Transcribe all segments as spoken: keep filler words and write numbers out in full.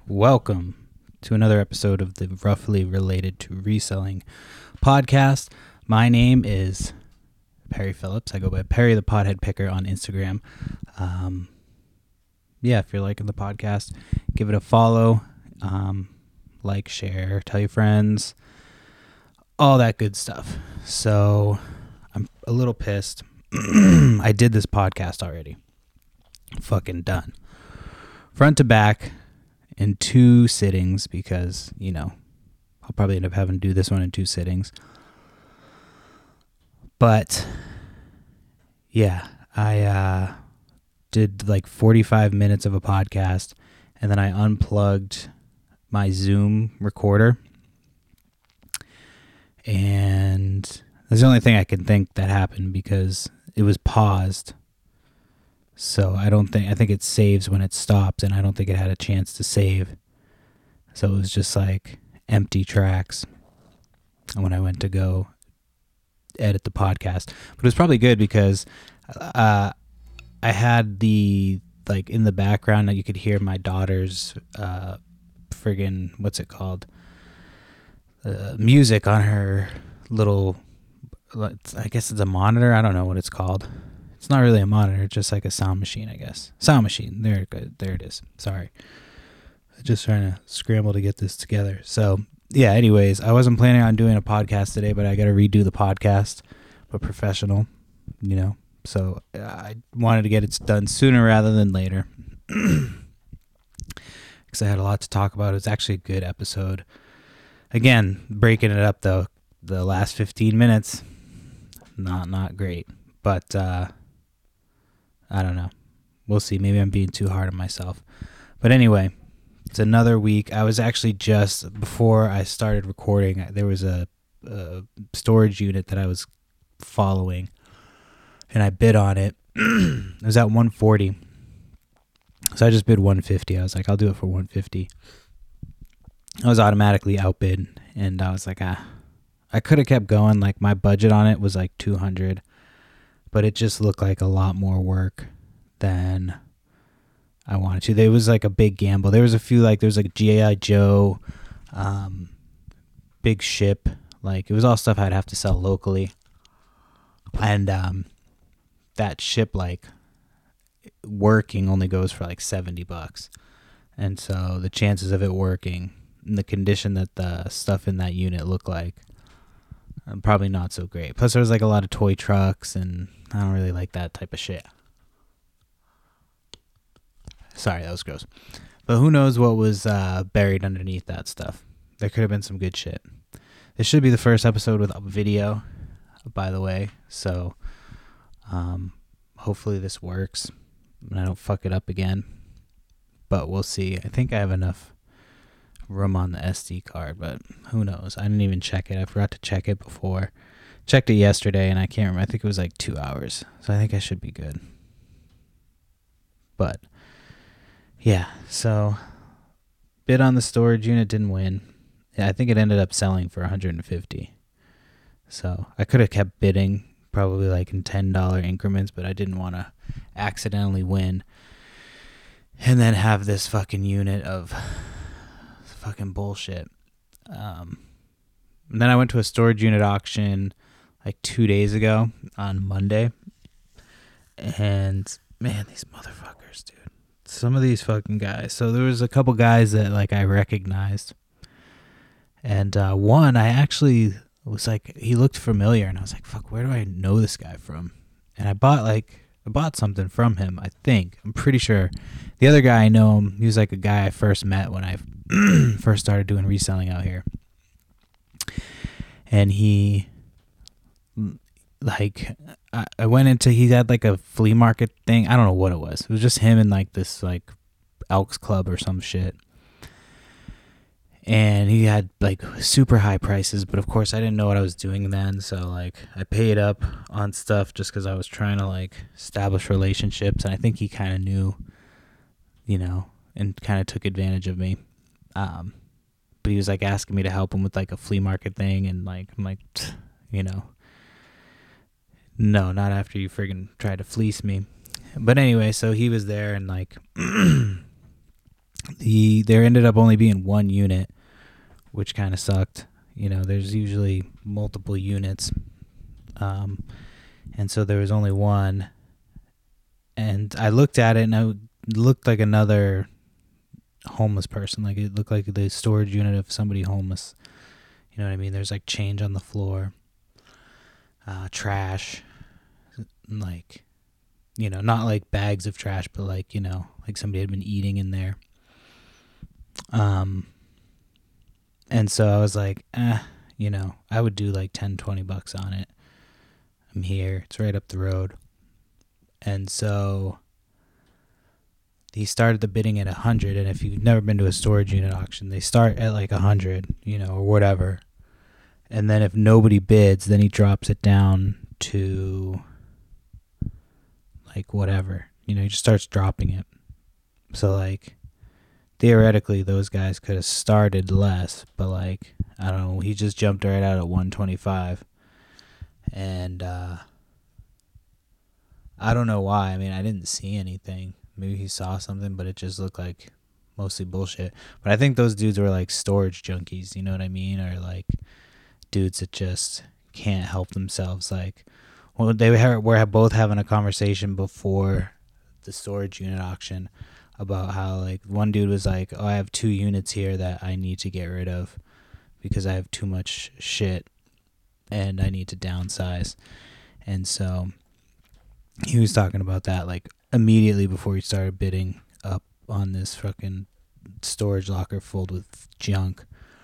Welcome to another episode of the Roughly Related to Reselling podcast. My name is Perry Phillips. I go by Perry the Pothead Picker on Instagram. Um, yeah, if you're liking the podcast, give it a follow, um, like, share, tell your friends, all that good stuff. So I'm a little pissed. I did this podcast already. Fucking done. Front to back in two sittings because, you know, I'll probably end up having to do this one in two sittings. But, yeah, I uh, did like forty-five minutes of a podcast, and then I unplugged my Zoom recorder. And that's the only thing I can think that happened because it was paused. So I don't think, I think it saves when it stops, and I don't think it had a chance to save. So it was just like empty tracks when I went to go edit the podcast. But it was probably good because uh, I had the, like in the background, you could hear my daughter's uh, friggin', what's it called? Uh, music on her little, I guess it's a monitor. I don't know what it's called. It's not really a monitor. It's just like a sound machine, I guess. Sound machine. There, there it is. Sorry. Just trying to scramble to get this together. So, yeah, anyways, I wasn't planning on doing a podcast today, but I got to redo the podcast, but professional, you know. So I wanted to get it done sooner rather than later because I had a lot to talk about. It was actually a good episode. Again, breaking it up, though, the last fifteen minutes, not not great. But, uh... I don't know. We'll see. Maybe I'm being too hard on myself. But anyway, it's another week. I was actually just, before I started recording, there was a, a storage unit that I was following, and I bid on it. It was at one forty. So I just bid one fifty. I was like, I'll do it for one fifty. I was automatically outbid, and I was like, ah. I could have kept going. Like, my budget on it was like two hundred. But it just looked like a lot more work than I wanted to. There was like a big gamble. There was a few, like, there was like G I. Joe, um, big ship. Like, it was all stuff I'd have to sell locally. And um, that ship, like, working only goes for like seventy bucks. And so the chances of it working in the condition that the stuff in that unit looked like, uh, probably not so great. Plus, there was like a lot of toy trucks, and I don't really like that type of shit. Sorry, that was gross. But who knows what was uh, buried underneath that stuff. There could have been some good shit. This should be the first episode with a video, by the way. So um, hopefully this works and I don't fuck it up again. But we'll see. I think I have enough room on the S D card, but who knows? I didn't even check it. I forgot to check it before. Checked it yesterday, and I can't remember. I think it was like two hours. So I think I should be good. But, yeah. So, bid on the storage unit, didn't win. Yeah, I think it ended up selling for one hundred fifty. So, I could have kept bidding, probably like in ten dollars increments, but I didn't want to accidentally win. And then have this fucking unit of fucking bullshit. Um, and then I went to a storage unit auction like two days ago on Monday. And man, these motherfuckers, dude. Some of these fucking guys. So there was a couple guys that like I recognized. And uh, one, I actually was like, he looked familiar. And I was like, fuck, where do I know this guy from? And I bought like, I bought something from him, I think. I'm pretty sure. The other guy, I know him. He was like a guy I first met when I first started doing reselling out here. And he, like, I, I went into, he had like a flea market thing. I don't know what it was. It was just him and like this like Elks Club or some shit. And he had like super high prices, but of course I didn't know what I was doing then. So like I paid up on stuff just because I was trying to like establish relationships. And I think he kind of knew, you know, and kind of took advantage of me. Um, but he was like asking me to help him with like a flea market thing. And like, I'm like, you know, no, not after you friggin' tried to fleece me. But anyway, so he was there and like the there ended up only being one unit, which kind of sucked. You know, there's usually multiple units, um, and so there was only one. And I looked at it, and I looked like another homeless person. Like it looked like the storage unit of somebody homeless. You know what I mean? There's like change on the floor, uh, trash, like, you know, not like bags of trash, but like, you know, like somebody had been eating in there. Um, and so I was like, eh, you know, I would do like ten, twenty bucks on it. I'm here. It's right up the road. And so he started the bidding at a hundred. And if you've never been to a storage unit auction, they start at like a hundred, you know, or whatever. And then if nobody bids, then he drops it down to like whatever. You know, he just starts dropping it. So like theoretically those guys could have started less, but like, I don't know, he just jumped right out at one twenty-five. And uh I don't know why. I mean, I didn't see anything. Maybe he saw something, but it just looked like mostly bullshit. But I think those dudes were like storage junkies, you know what I mean? Or like dudes that just can't help themselves. Like, well, they were, were both having a conversation before the storage unit auction about how like one dude was like, oh, I have two units here that I need to get rid of because I have too much shit and I need to downsize. And so he was talking about that like immediately before he started bidding up on this fucking storage locker filled with junk.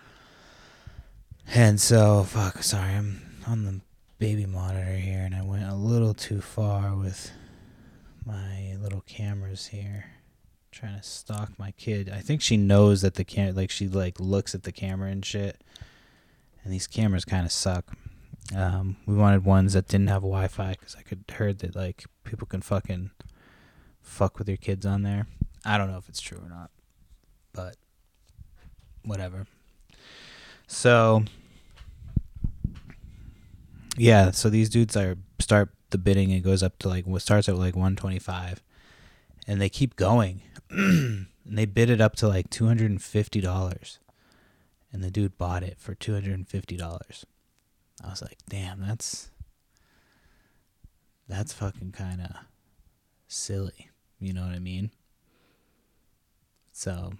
And so, fuck, sorry, I'm on the baby monitor here, and I went a little too far with my little cameras here, trying to stalk my kid. I think she knows that the cam, like she like looks at the camera and shit. And these cameras kind of suck. Um, we wanted ones that didn't have Wi-Fi because I could heard that like people can fucking fuck with your kids on there. I don't know if it's true or not, but whatever. So yeah, so these dudes are start the bidding. It goes up to like what starts at like one twenty-five, and they keep going. And they bid it up to like two hundred fifty dollars, and the dude bought it for two hundred fifty dollars. I was like, damn, that's that's fucking kind of silly. You know what I mean? So,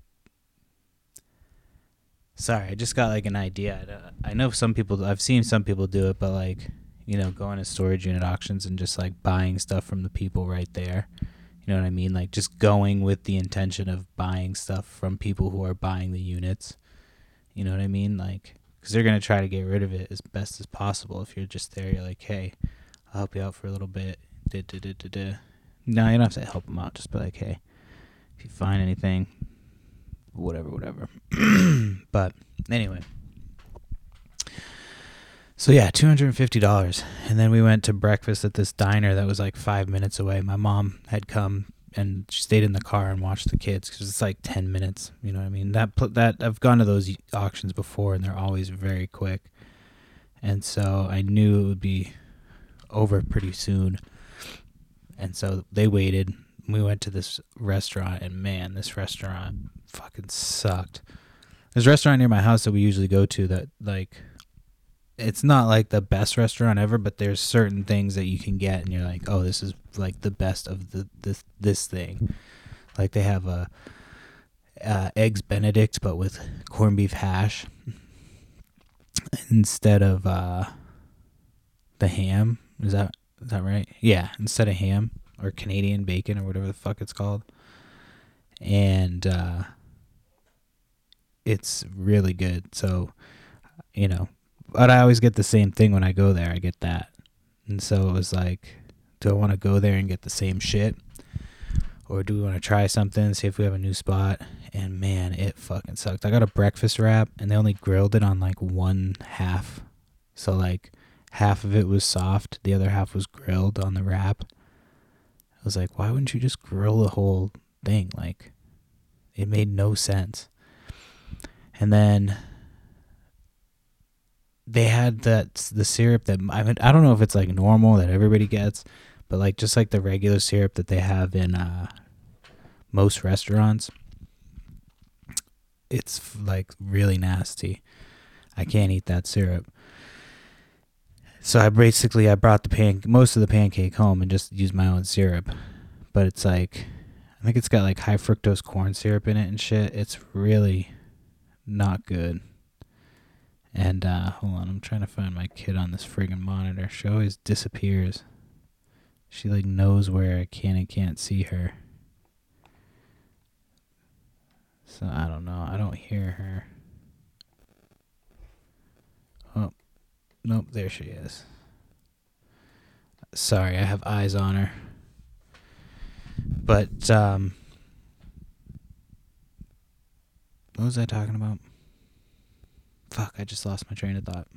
sorry, I just got like an idea. I know some people, I've seen some people do it, but like, you know, going to storage unit auctions and just like buying stuff from the people right there. You know what I mean? Like just going with the intention of buying stuff from people who are buying the units. You know what I mean? Like, because they're going to try to get rid of it as best as possible. If you're just there, you're like, hey, I'll help you out for a little bit. Da, da, da, da, da. No, you don't have to help them out. Just be like, hey, if you find anything, whatever, whatever. But anyway. So yeah, two hundred fifty dollars. And then we went to breakfast at this diner that was like five minutes away. My mom had come and she stayed in the car and watched the kids because it's like ten minutes. You know what I mean? That that I've gone to those auctions before and they're always very quick. And so I knew it would be over pretty soon. And so they waited. We went to this restaurant, and man, this restaurant fucking sucked. There's a restaurant near my house that we usually go to that, like, it's not like the best restaurant ever, but there's certain things that you can get, and you're like, oh, this is like the best of the this this thing. Like they have a uh, eggs Benedict, but with corned beef hash instead of uh, the ham. Is that is that right? Yeah, instead of ham. Or Canadian bacon or whatever the fuck it's called. And uh, it's really good. So, you know, but I always get the same thing when I go there. I get that. And so it was like, do I want to go there and get the same shit? Or do we want to try something, see if we have a new spot? And man, it fucking sucked. I got a breakfast wrap and they only grilled it on like one half. So like half of it was soft. The other half was grilled on the wrap. I was like, why wouldn't you just grill the whole thing? Like, it made no sense. And then they had that the syrup that I mean, I don't know if it's like normal that everybody gets, but like just like the regular syrup that they have in uh, most restaurants. it's like really nasty. I can't eat that syrup. So I basically I brought the pan most of the pancake home and just used my own syrup. But it's like, I think it's got like high fructose corn syrup in it and shit. It's really not good. And uh, hold on, I'm trying to find my kid on this friggin' monitor. She always disappears. She like knows where I can and can't see her. So I don't know. I don't hear her. Oh, nope, there she is. Sorry, I have eyes on her. But, um, what was I talking about? Fuck, I just lost my train of thought.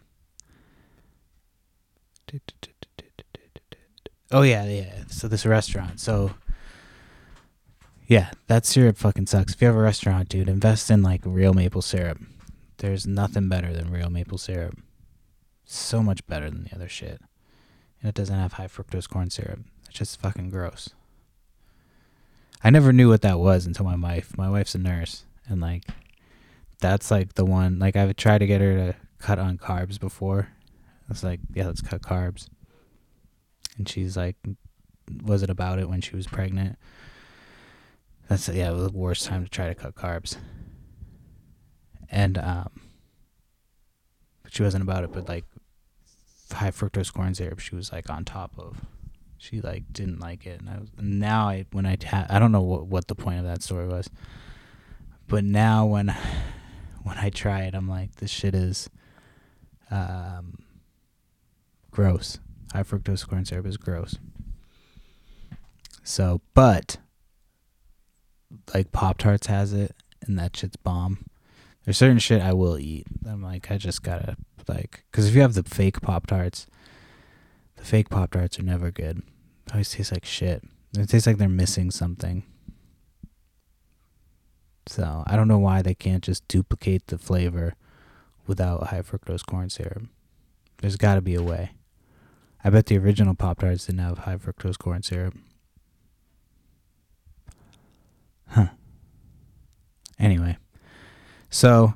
Oh, yeah, yeah. So this restaurant. So, yeah, that syrup fucking sucks. If you have a restaurant, dude, invest in, like, real maple syrup. There's nothing better than real maple syrup. So much better than the other shit. And it doesn't have high fructose corn syrup. It's just fucking gross. I never knew what that was until my wife. My wife's a nurse. And, like, that's, like, the one. Like, I've tried to get her to cut on carbs before. I was like, yeah, let's cut carbs. And she's like, wasn't about it when she was pregnant. That's, yeah, the worst time to try to cut carbs. And, um, but she wasn't about it, but, like, high fructose corn syrup, she was, like, on top of. She, like, didn't like it. And I was, now, I when I, ta- I don't know what, what the point of that story was. But now when, when I try it, I'm like, this shit is um, gross. High fructose corn syrup is gross. So, but, like, Pop-Tarts has it, and that shit's bomb. There's certain shit I will eat. I'm like, I just gotta, like, because if you have the fake Pop-Tarts, the fake Pop-Tarts are never good. They always taste like shit. It tastes like they're missing something. So, I don't know why they can't just duplicate the flavor without high fructose corn syrup. There's gotta be a way. I bet the original Pop-Tarts didn't have high fructose corn syrup. Huh. Anyway. So,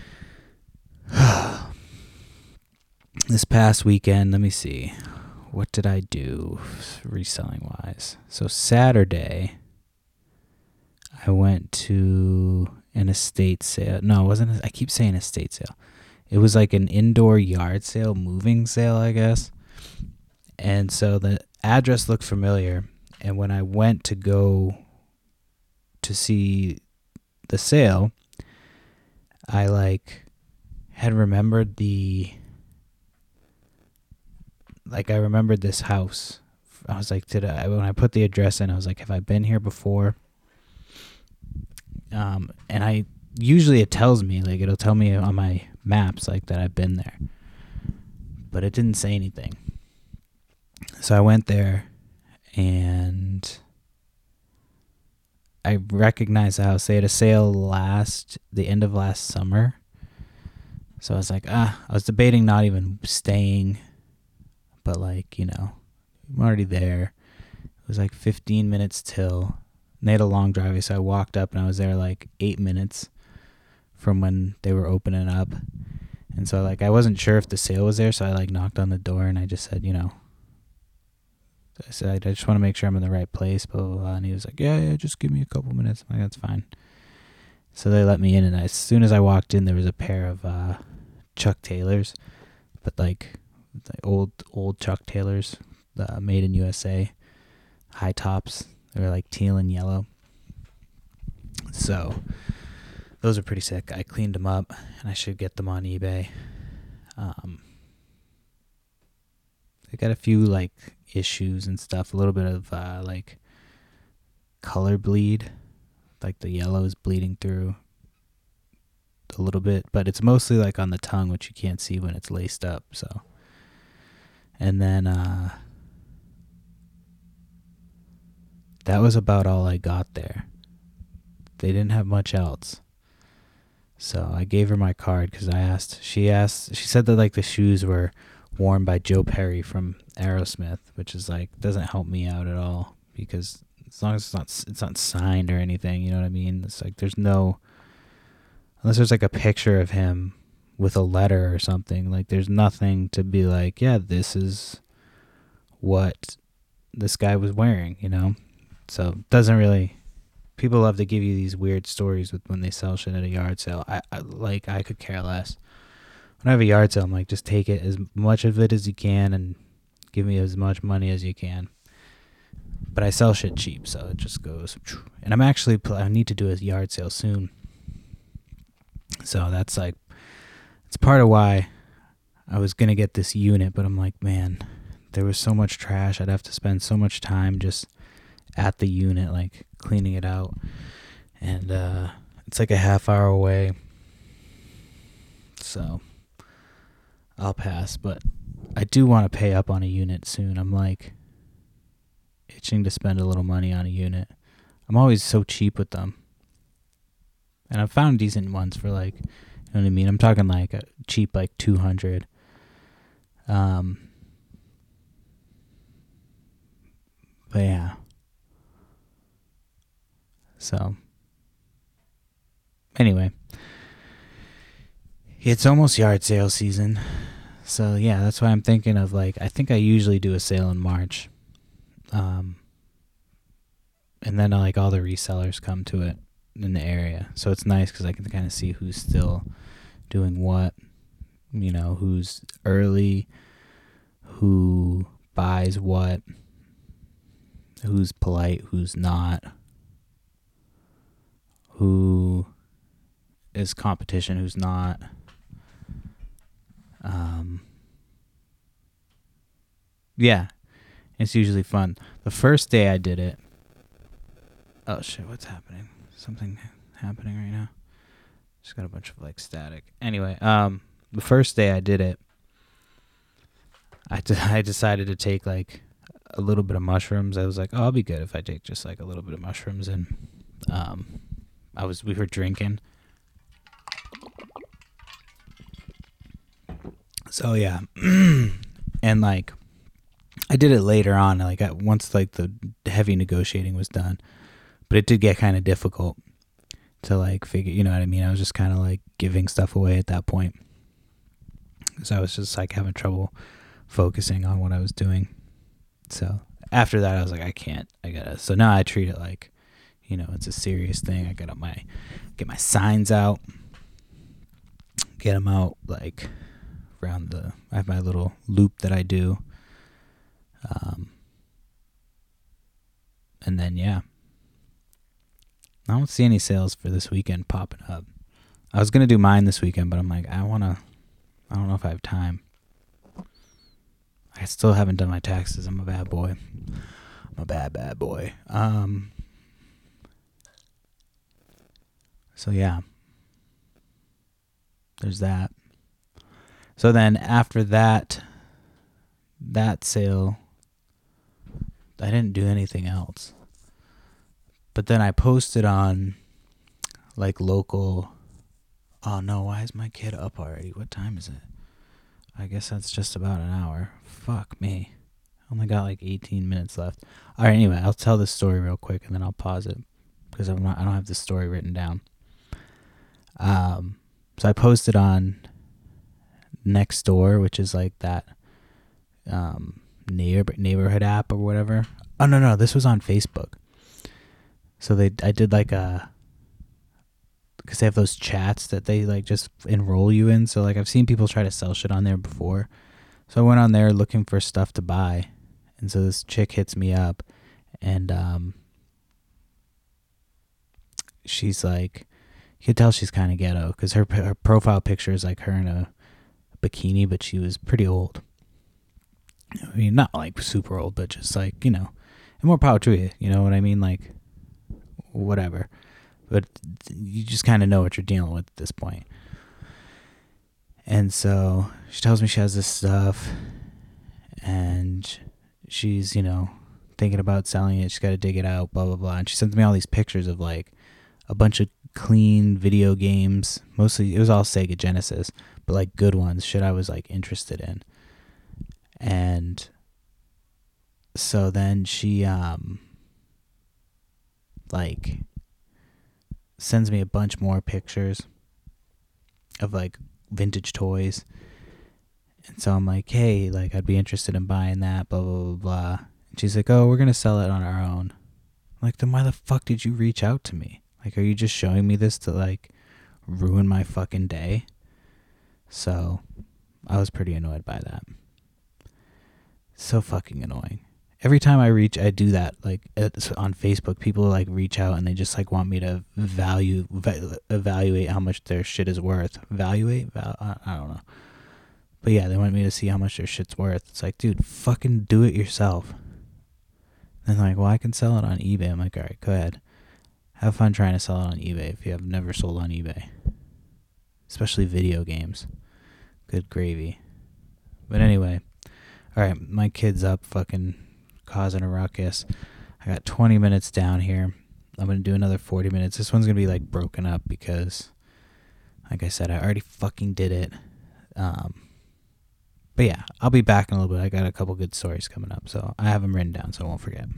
this past weekend, let me see. What did I do reselling wise? So Saturday, I went to an estate sale. No, it wasn't. I keep saying estate sale. It was like an indoor yard sale, moving sale, I guess. And so the address looked familiar. And when I went to go to see the sale, I like had remembered the, like I remembered this house. I was like, did I, when I put the address in, I was like, have I been here before? Um, and I, usually it tells me, like it'll tell me on my maps, like that I've been there, but it didn't say anything. So I went there and I recognized the house. They had a sale last, the end of last summer. So I was like, ah, I was debating not even staying, but like, you know, I'm already there. It was like fifteen minutes till. And they had a long driveway, so I walked up and I was there like eight minutes from when they were opening up. And so like I wasn't sure if the sale was there, so I like knocked on the door and I just said, you know, I said, I just want to make sure I'm in the right place, blah, blah, blah. And he was like, yeah, yeah, just give me a couple minutes. I'm like, that's fine. So they let me in, and as soon as I walked in, there was a pair of uh, Chuck Taylors, but like, like old, old Chuck Taylors, uh, made in U S A, high tops. They were like teal and yellow. So those are pretty sick. I cleaned them up, and I should get them on eBay. Um, they got a few like issues and stuff. A little bit of uh, like color bleed, like the yellow is bleeding through a little bit, but it's mostly like on the tongue, which you can't see when it's laced up. So, and then uh, that was about all I got there. They didn't have much else. So I gave her my card because I asked, she asked, she said that like the shoes were worn by Joe Perry from Aerosmith, which is like, doesn't help me out at all because as long as it's not, it's not signed or anything, you know what I mean? It's like, there's no, unless there's like a picture of him with a letter or something. Like there's nothing to be like, yeah, this is what this guy was wearing, you know? So it doesn't really, people love to give you these weird stories with when they sell shit at a yard sale. I, I like, I could care less. When I have a yard sale, I'm like, just take it as much of it as you can and give me as much money as you can. But I sell shit cheap, so it just goes. And I'm actually, I need to do a yard sale soon. So that's like, it's part of why I was going to get this unit, but I'm like, man, there was so much trash. I'd have to spend so much time just at the unit, like cleaning it out. And uh, it's like a half hour away. So I'll pass, but I do want to pay up on a unit soon. I'm like itching to spend a little money on a unit. I'm always so cheap with them. And I've found decent ones for like, you know what I mean? I'm talking like a cheap, like two hundred. Um, but yeah. So, anyway. It's almost yard sale season. So yeah, that's why I'm thinking of like, I think I usually do a sale in March. Um, and then like all the resellers come to it in the area. So it's nice because I can kind of see who's still doing what, you know, who's early, who buys what, who's polite, who's not, who is competition, who's not. Um, yeah, it's usually fun. The first day I did it, oh shit, what's happening? Something happening right now. Just got a bunch of like static. Anyway, um, the first day I did it, I, d- I decided to take like a little bit of mushrooms. I was like, oh, I'll be good if I take just like a little bit of mushrooms. And um, I was we were drinking. So yeah, and like I did it later on, like I, once like the heavy negotiating was done, but it did get kind of difficult to like figure, you know what I mean? I was just kind of like giving stuff away at that point, so I was just like having trouble focusing on what I was doing. So after that, I was like, I can't, I gotta. So now I treat it like, you know, it's a serious thing. I got my get my signs out, get them out like. Around the, I have my little loop that I do, um, and then yeah, I don't see any sales for this weekend popping up. I was gonna do mine this weekend, but I'm like, I wanna, I don't know if I have time. I still haven't done my taxes. I'm a bad boy. I'm a bad bad boy. Um. So yeah, there's that. So then after that, that sale, I didn't do anything else. But then I posted on like local, oh no, why is my kid up already? What time is it? I guess that's just about an hour. Fuck me. Only got like eighteen minutes left. All right, anyway, I'll tell this story real quick and then I'll pause it because I'm not, I don't have the story written down. Um, so I posted on Nextdoor, which is like that um neighbor neighborhood app or whatever. Oh no no, this was on Facebook. So they I did like a, because they have those chats that they like just enroll you in. So like I've seen people try to sell shit on there before. So I went on there looking for stuff to buy, and so this chick hits me up, and um she's like, you can tell she's kind of ghetto because her her profile picture is like her in a bikini, but she was pretty old. I mean, not like super old, but just like, you know, and more power to you, you know what I mean? Like, whatever. But you just kind of know what you're dealing with at this point. And so she tells me she has this stuff, and she's, you know, thinking about selling it. She's got to dig it out, blah, blah, blah. And she sends me all these pictures of like a bunch of clean video games. Mostly, it was all Sega Genesis, but like good ones, shit I was like interested in. And so then she um like sends me a bunch more pictures, of like vintage toys. And so I'm like, hey, like I'd be interested in buying that, blah, blah, blah, blah. And she's like, oh, we're going to sell it on our own. I'm like, then why the fuck did you reach out to me? Like, are you just showing me this to like ruin my fucking day? So I was pretty annoyed by that. So fucking annoying. Every time I reach, I do that, like on Facebook, people like reach out and they just like want me to value, va- evaluate how much their shit is worth. Evaluate? Val- I, I don't know. But yeah, they want me to see how much their shit's worth. It's like, dude, fucking do it yourself. And they're like, well, I can sell it on eBay. I'm like, all right, go ahead. Have fun trying to sell it on eBay if you have never sold on eBay. Especially video games. Good gravy. But anyway, all right, my kid's up fucking causing a ruckus. I got twenty minutes down here. I'm going to do another forty minutes. This one's going to be like broken up because, like I said, I already fucking did it. Um, but yeah, I'll be back in a little bit. I got a couple good stories coming up, so I have them written down so I won't forget.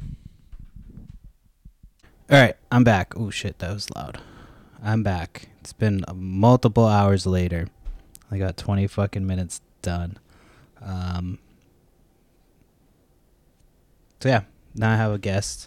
All right, I'm back. Oh shit, that was loud. I'm back. It's been multiple hours later. I got twenty fucking minutes done. Um, so yeah, now I have a guest.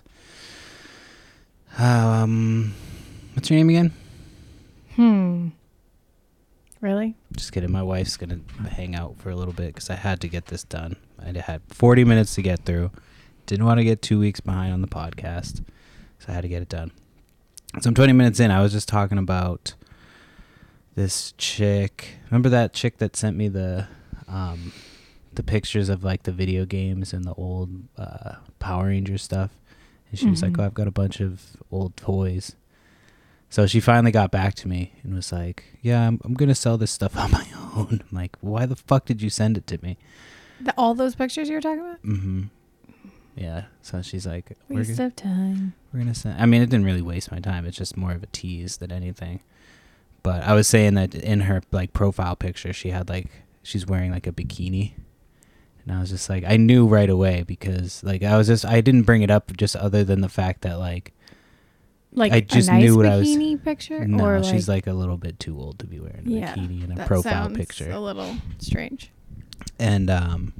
Um, what's your name again? Hmm. Really? Just kidding. My wife's gonna hang out for a little bit because I had to get this done. I had forty minutes to get through. Didn't want to get two weeks behind on the podcast, so I had to get it done. So I'm twenty minutes in. I was just talking about this chick. Remember that chick that sent me the um, the pictures of like the video games and the old uh, Power Rangers stuff? And she mm-hmm. was like, oh, I've got a bunch of old toys. So she finally got back to me and was like, yeah, I'm, I'm going to sell this stuff on my own. I'm like, why the fuck did you send it to me? The, all those pictures you were talking about? Mm-hmm. Yeah. So she's like, waste we're of time. We're going to send. I mean, it didn't really waste my time. It's just more of a tease than anything. But I was saying that in her like profile picture, she had like, she's wearing like a bikini. And I was just like, I knew right away because like, I was just, I didn't bring it up just other than the fact that like, Like I just a nice knew what bikini I was. picture? No, or she's like, like a little bit too old to be wearing a yeah, bikini in a that profile sounds picture. A little strange. And um,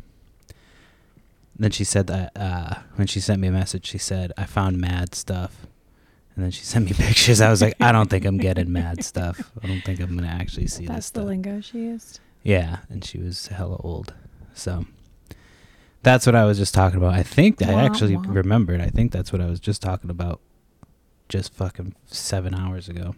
then she said that uh, when she sent me a message, she said, I found mad stuff. And then she sent me pictures. I was like, I don't think I'm getting mad stuff. I don't think I'm going to actually see That's this stuff. That's the lingo she used? Yeah, and she was hella old. So that's what I was just talking about. I think that I actually wah. remembered. I think that's what I was just talking about just fucking seven hours ago.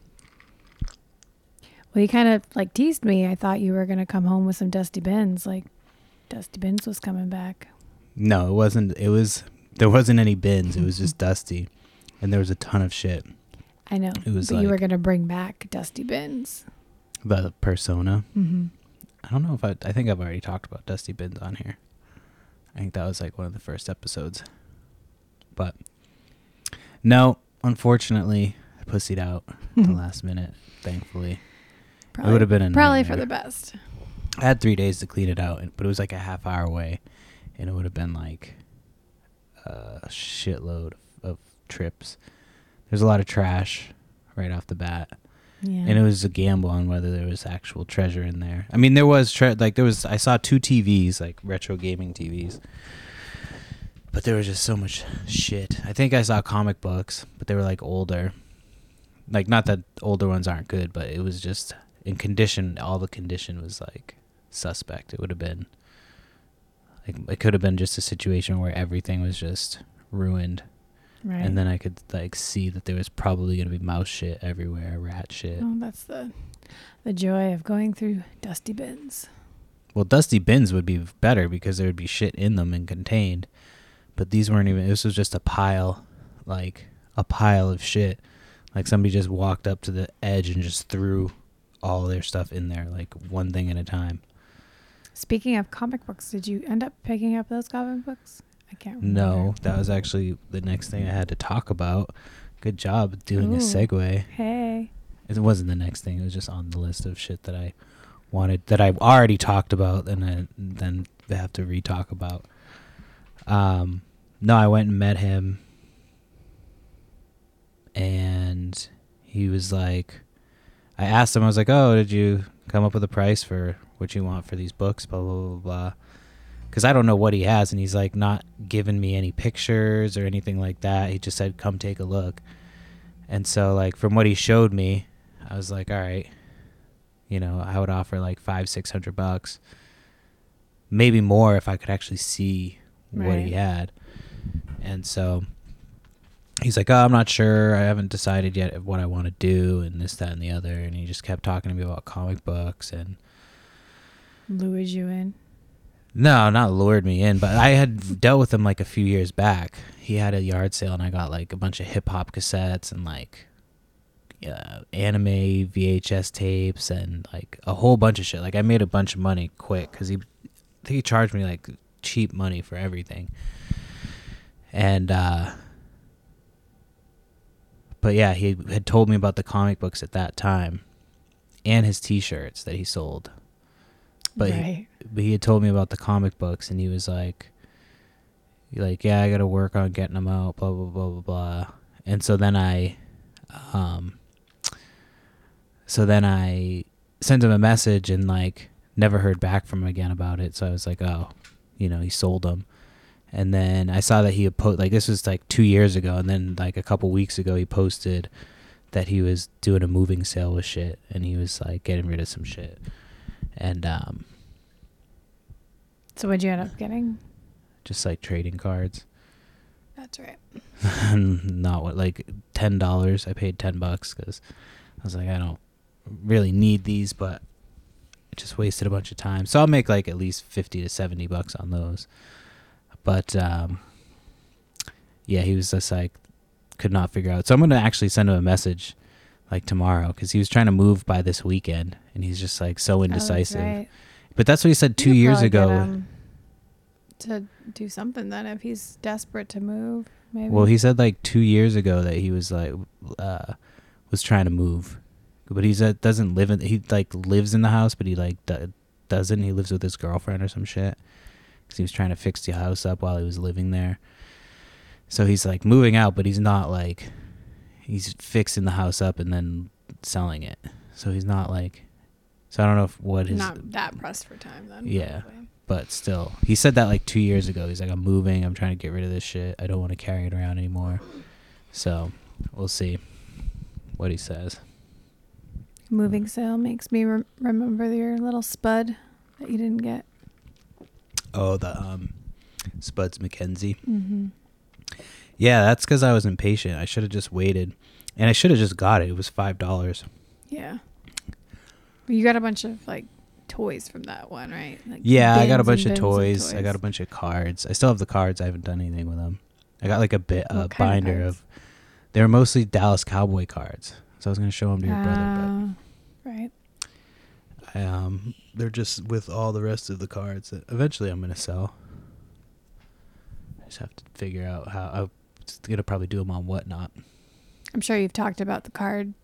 Well, you kind of like teased me. I thought you were going to come home with some Dusty Bins. Like Dusty Bins was coming back. No, it wasn't. It was, there wasn't any bins. It was just Dusty. And there was a ton of shit. I know. It was but like, you were going to bring back Dusty Bins. The persona. Mm-hmm. I don't know if I, I think I've already talked about Dusty Bins on here. I think that was like one of the first episodes. But no, unfortunately, I pussied out at the last minute, thankfully. Probably, it would have been a Probably nightmare. for the best. I had three days to clean it out, but it was like a half hour away. And it would have been like a shitload of trips. There's a lot of trash right off the bat. Yeah. And it was a gamble on whether there was actual treasure in there. I mean, there was tre- like there was I saw two T Vs, like retro gaming T Vs. But there was just so much shit. I think I saw comic books, but they were like older. Like not that older ones aren't good, but it was just in condition, all the condition was like suspect. It would have been like it could have been just a situation where everything was just ruined. Right. And then I could like see that there was probably going to be mouse shit everywhere, rat shit. Oh, that's the the joy of going through Dusty Bins. Well, Dusty Bins would be better because there would be shit in them and contained. But these weren't even, this was just a pile, like a pile of shit. Like somebody just walked up to the edge and just threw all their stuff in there, like one thing at a time. Speaking of comic books, did you end up picking up those comic books? I can't remember. No, that was actually the next thing I had to talk about. Good job doing Ooh, a segue. Hey. It wasn't the next thing. It was just on the list of shit that I wanted, that I've already talked about and I, then they have to re-talk about. Um, no, I went and met him and he was like, I asked him, I was like, oh, did you come up with a price for what you want for these books, blah, blah, blah, blah. Because I don't know what he has, and he's like not giving me any pictures or anything like that. He just said, come take a look. And so, like, from what he showed me, I was like, all right, you know, I would offer like five, six hundred bucks, maybe more if I could actually see what Right. he had. And so he's like, oh, I'm not sure. I haven't decided yet what I want to do, and this, that, and the other. And he just kept talking to me about comic books and. Lured you in. No, not lured me in, but I had dealt with him like a few years back. He had a yard sale, and I got like a bunch of hip hop cassettes and like uh, anime V H S tapes and like a whole bunch of shit. Like I made a bunch of money quick because he, I think he charged me like cheap money for everything. And uh, but yeah, he had told me about the comic books at that time, and his T-shirts that he sold. But right. he, but he had told me about the comic books, and he was like, like, yeah, I got to work on getting them out, blah, blah, blah, blah, blah. And so then I, um, so then I sent him a message and like never heard back from him again about it. So I was like, oh, you know, he sold them. And then I saw that he had put, like, this was like two years ago. And then like a couple weeks ago, he posted that he was doing a moving sale with shit, and he was like getting rid of some shit. And um, So what'd you end up getting? just like trading cards. That's right. Not what, like ten dollars. I paid ten bucks because I was like, I don't really need these, but I just wasted a bunch of time. So I'll make like at least fifty to seventy bucks on those. But um, yeah, he was just like, could not figure out. So I'm going to actually send him a message like tomorrow, because he was trying to move by this weekend, and he's just like so indecisive. Oh, that's right. But that's what he said two You could years probably ago. get him to do something then if he's desperate to move, maybe. Well, he said like two years ago that he was like uh, was trying to move, but he said doesn't live in. He like lives in the house, but he like do, doesn't. He lives with his girlfriend or some shit, because he was trying to fix the house up while he was living there. So he's like moving out, but he's not like he's fixing the house up and then selling it. So he's not like. So I don't know if what his. Not that pressed for time then. Yeah. Probably. But still, he said that like two years ago. He's like, I'm moving. I'm trying to get rid of this shit. I don't want to carry it around anymore. So we'll see what he says. Moving sale makes me re- remember your little spud that you didn't get. Oh, the um, Spuds McKenzie. Mm-hmm. Yeah, that's because I was impatient. I should have just waited, and I should have just got it. It was five dollars. Yeah. You got a bunch of like toys from that one, right? Like Yeah, I got a bins bunch and of bins toys. toys. I got a bunch of cards. I still have the cards. I haven't done anything with them. I got like a bit a What kind of binder cards? of. They were mostly Dallas Cowboy cards, so I was gonna show them to your brother, Ah, right. but I, um, they're just with all the rest of the cards that eventually I'm gonna sell. I just have to figure out how. I'm just gonna probably do them on Whatnot. I'm sure you've talked about the card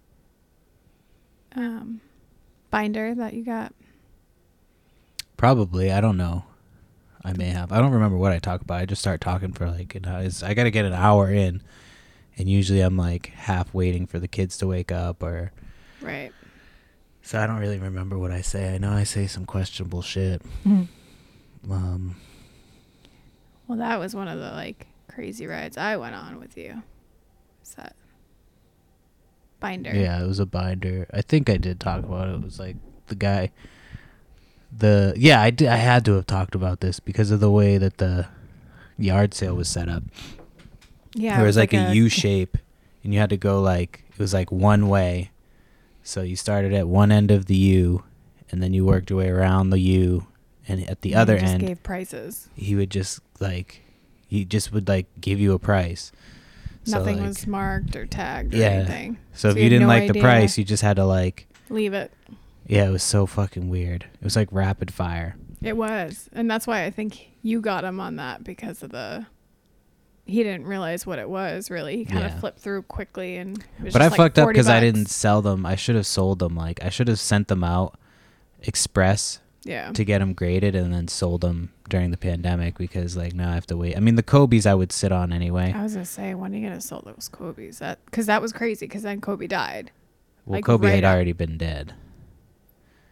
um, binder that you got. Probably, I don't know. I may have. I don't remember what I talk about. I just start talking for like an hour. I got to get an hour in, and usually I'm like half waiting for the kids to wake up, or Right. so I don't really remember what I say. I know I say some questionable shit. Um, Well, that was one of the like crazy rides I went on with you. What's that? Binder. yeah, it was a binder. I think I did talk about it. It was like the guy. The yeah, I did. I had to have talked about this because of the way that the yard sale was set up. Yeah. There it was like, a a U shape, and you had to go like it was like one way. So you started at one end of the U, and then you worked your way around the U, and at the and other you just end, gave prices. he would just like he just would like give you a price. So, Nothing like, was marked or tagged or Yeah. anything. So, if you you had didn't no like the idea. price, you just had to like Leave it. yeah, it was so fucking weird. It was like rapid fire. It was. And that's why I think you got him on that, because of the he didn't realize what it was really. He kind Yeah. of flipped through quickly, and it was But I just like fucked up forty because I bucks. didn't sell them. I should have sold them. Like I should have sent them out express Yeah. to get them graded and then sold them during the pandemic, because like now I have to wait. I mean, the Kobe's I would sit on anyway. I was gonna say, when are you gonna sell those Kobe's? That because that was crazy. Because then Kobe died. Well, like, Kobe right had up- already been dead.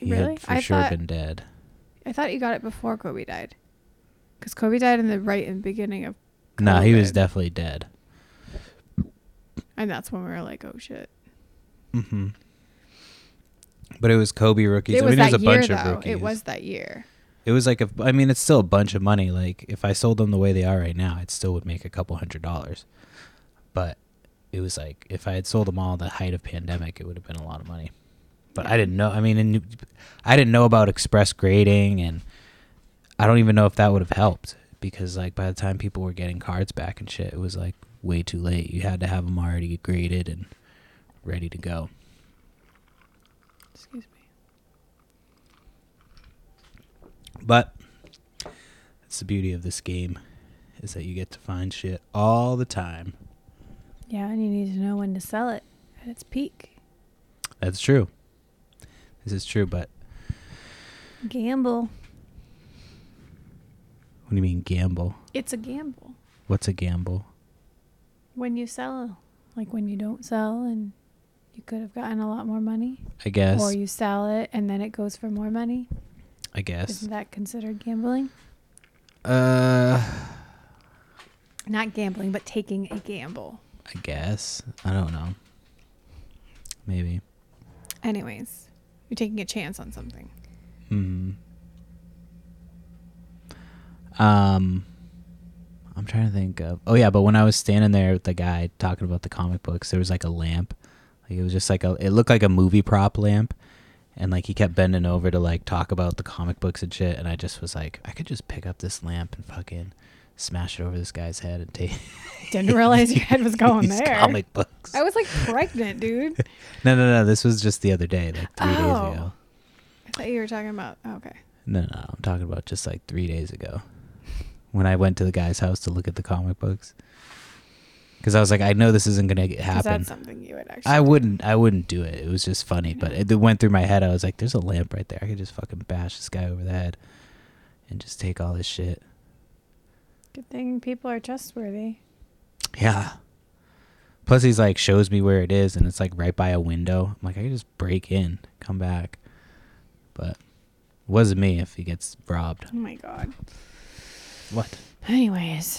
He Really? had for I sure thought- been dead. I thought you got it before Kobe died. Because Kobe died in the right in the beginning of No, he was COVID. definitely dead. And that's when we were like, oh shit. Mm-hmm. But it was Kobe rookies. It I was mean, that it was a year bunch though. of rookies. It was that year. It was like a. I mean, it's still a bunch of money. Like if I sold them the way they are right now, it still would make a couple hundred dollars. But it was like if I had sold them all at the height of pandemic, it would have been a lot of money. But I didn't know. I mean, and I didn't know about express grading, and I don't even know if that would have helped because like by the time people were getting cards back and shit, it was like way too late. You had to have them already graded and ready to go. Excuse me. But that's the beauty of this game, is that you get to find shit all the time. Yeah, and you need to know when to sell it at its peak. That's true. This is true, but Gamble. what do you mean gamble? It's a gamble. What's a gamble? When you sell, like when you don't sell and you could have gotten a lot more money. I guess. Or you sell it and then it goes for more money. I guess. Isn't that considered gambling? Uh, Not gambling, but taking a gamble. I guess. I don't know. Maybe. Anyways, you're taking a chance on something. Hmm. Um, I'm trying to think of. Oh yeah, but when I was standing there with the guy talking about the comic books, there was like a lamp. Like it was just like a. It looked like a movie prop lamp, and like he kept bending over to like talk about the comic books and shit. And I just was like, I could just pick up this lamp and fucking smash it over this guy's head and take. Didn't realize your head was going these there. Comic books. I was like pregnant, dude. No, no, no. This was just the other day, like three Oh. days ago. I thought you were talking about. Okay. No, no, I'm talking about just like three days ago, when I went to the guy's house to look at the comic books. Because I was like, I know this isn't gonna happen. That's something you would actually. I do. wouldn't. I wouldn't do it. It was just funny, but it, it went through my head. I was like, "There's a lamp right there. I could just fucking bash this guy over the head, and just take all this shit." Good thing people are trustworthy. Yeah. Plus, he's like shows me where it is, and it's like right by a window. I'm like, I could just break in, come back, but it wasn't me if he gets robbed. Oh my god. What? Anyways,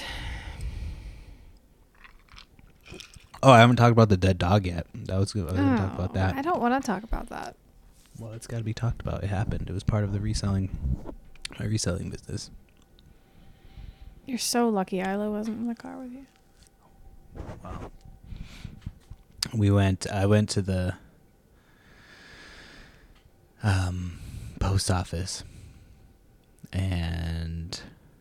Oh, I haven't talked about the dead dog yet. That was good. I was gonna talk about Oh, that. I don't want to talk about that. Well, it's got to be talked about. It happened. It was part of the reselling, my reselling business. You're so lucky Isla wasn't in the car with you. Wow. We went. I went to the um, post office, and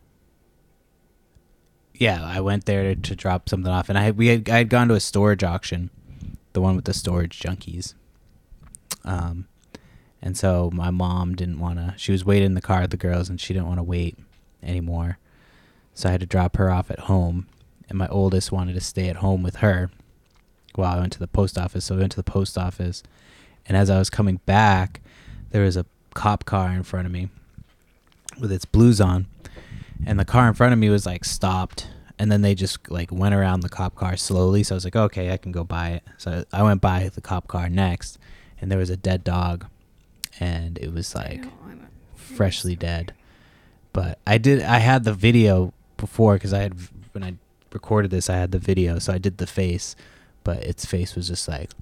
yeah, I went there to, to drop something off, and I had, we had I had gone to a storage auction, the one with the storage junkies. Um, and so my mom didn't want to. She was waiting in the car with the girls, and she didn't want to wait anymore. So I had to drop her off at home, and my oldest wanted to stay at home with her while I went to the post office. So I went to the post office, and as I was coming back, there was a cop car in front of me with its blues on, and the car in front of me was like stopped, and then they just like went around the cop car slowly. So I was like, okay, I can go by it. So I went by the cop car next, and there was a dead dog, and it was I like don't wanna- freshly dead. But I did. I had the video before because I had when I recorded this, I had the video, so I did the face, but its face was just like,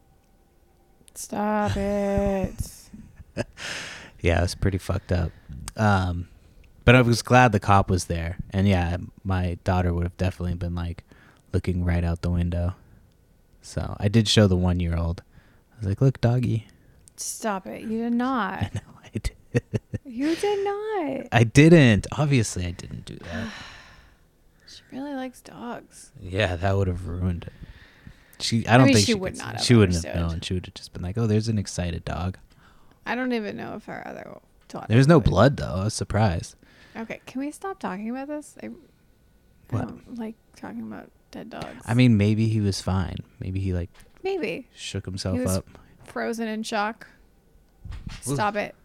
Stop it. yeah, it was pretty fucked up. Um, but I was glad the cop was there, and yeah, my daughter would have definitely been like looking right out the window. So I did show the one year old. I was like, look, doggy. Stop it. You did not. I know I did. You did not. I didn't. Obviously, I didn't do that. She really likes dogs. Yeah, that would have ruined it. She, I don't I mean, think she she, would could- not have She wouldn't have understood. known. She would have just been like, "Oh, there's an excited dog." I don't even know if our other daughter. There was no would. blood though. I was surprised. Okay, can we stop talking about this? I, I What? don't like talking about dead dogs. I mean, maybe he was fine. Maybe he like maybe shook himself He was up. frozen in shock. Ooh. Stop it.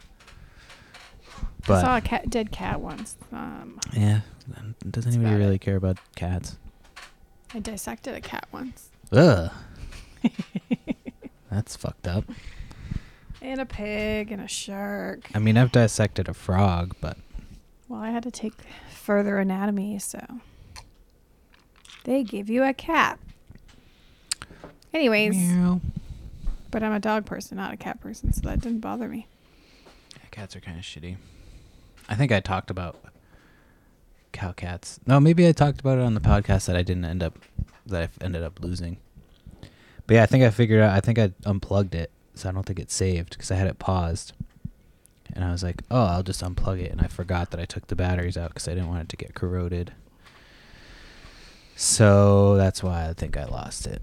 I But saw a cat, dead cat once. Um, yeah, doesn't That's anybody about really it. care about cats? I dissected a cat once. Ugh. That's fucked up. And a pig and a shark. I mean, I've dissected a frog, but Well, I had to take further anatomy, so they give you a cat. Anyways, meow. but I'm a dog person, not a cat person, so that didn't bother me. Yeah, cats are kind of shitty. I think I talked about cow cats. No, maybe I talked about it on the podcast that I didn't end up, that I ended up losing. But yeah, I think I figured out, I think I unplugged it, so I don't think it's saved, because I had it paused. And I was like, oh, I'll just unplug it. And I forgot that I took the batteries out because I didn't want it to get corroded. So that's why I think I lost it.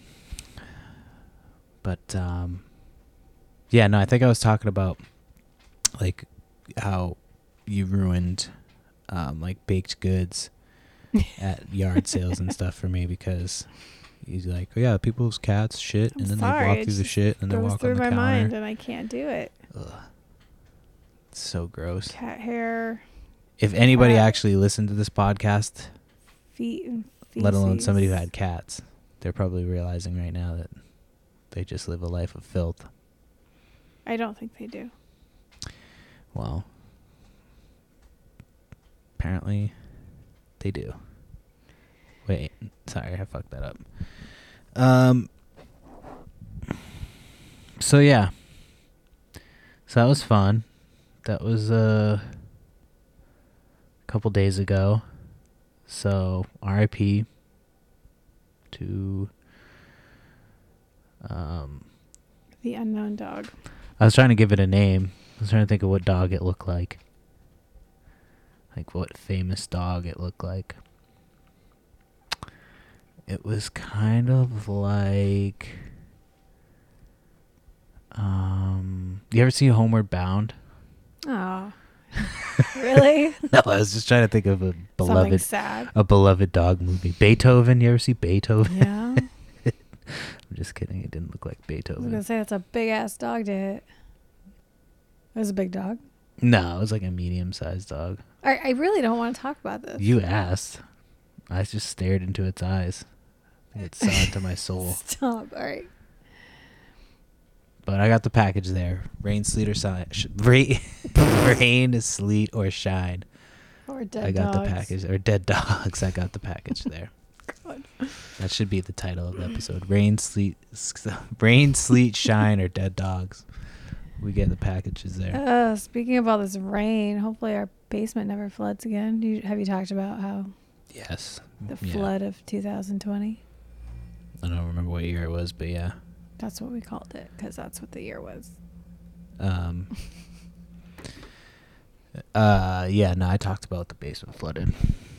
But, um, yeah, no, I think I was talking about, like, how you ruined, um, like, baked goods at yard sales and stuff for me, because he's like, oh, yeah, people's cats shit, I'm and then sorry, they walk it through the just shit, and they goes walk through on the my counter. mind, and I can't do it. Ugh. It's so gross. Cat hair, If anybody cat. actually listened to this podcast, feet, and feces. let alone somebody who had cats, they're probably realizing right now that they just live a life of filth. I don't think they do. Well, apparently they do. Wait, sorry, I fucked that up. Um. So yeah. So that was fun. That was uh, a couple days ago. So R I P to um The unknown dog. I was trying to give it a name. I was trying to think of what dog it looked like. Like what famous dog it looked like. It was kind of like um you ever see Homeward Bound? Oh. Really? No, I was just trying to think of a Something beloved sad. a beloved dog movie. Beethoven, you ever see Beethoven? Yeah. I'm just kidding. It didn't look like I was Beethoven. gonna say that's a big ass dog to hit. It was a big dog. No, it was like a medium-sized dog. I, I really don't want to talk about this. You asked. I just stared into its eyes. It saw into my soul. Stop. All right. But I got the package there. Rain, sleet, or shine. Sh- rain, rain, sleet, or shine. Or dead I got dogs. the package. Or dead dogs. I got the package there. God. That should be the title of the episode. Rain, sleet, rain, sleet, shine, or dead dogs. We get the packages there. Uh, speaking of all this rain, hopefully our basement never floods again. Do you, have you talked about how Yes. the Yeah. flood of two thousand twenty? I don't remember what year it was, but yeah. That's what we called it because that's what the year was. Um. uh. Yeah. No, I talked about the basement flooded.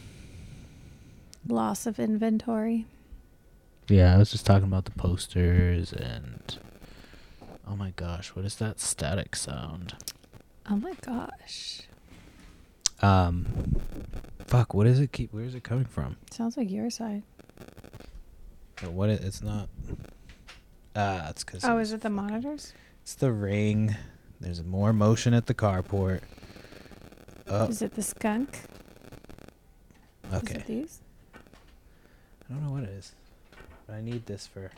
Loss of inventory. Yeah, I was just talking about the posters and. Oh my gosh, what is that static sound? Oh my gosh. Um. Fuck. What is it? Keep. Where is it coming from? Sounds like your side. Or what? It, it's not. Ah, it's because. Oh, is it the monitors? It's the ring. There's more motion at the carport. Oh, Is it the skunk? Is okay. it these? I don't know what it is, but I need this for.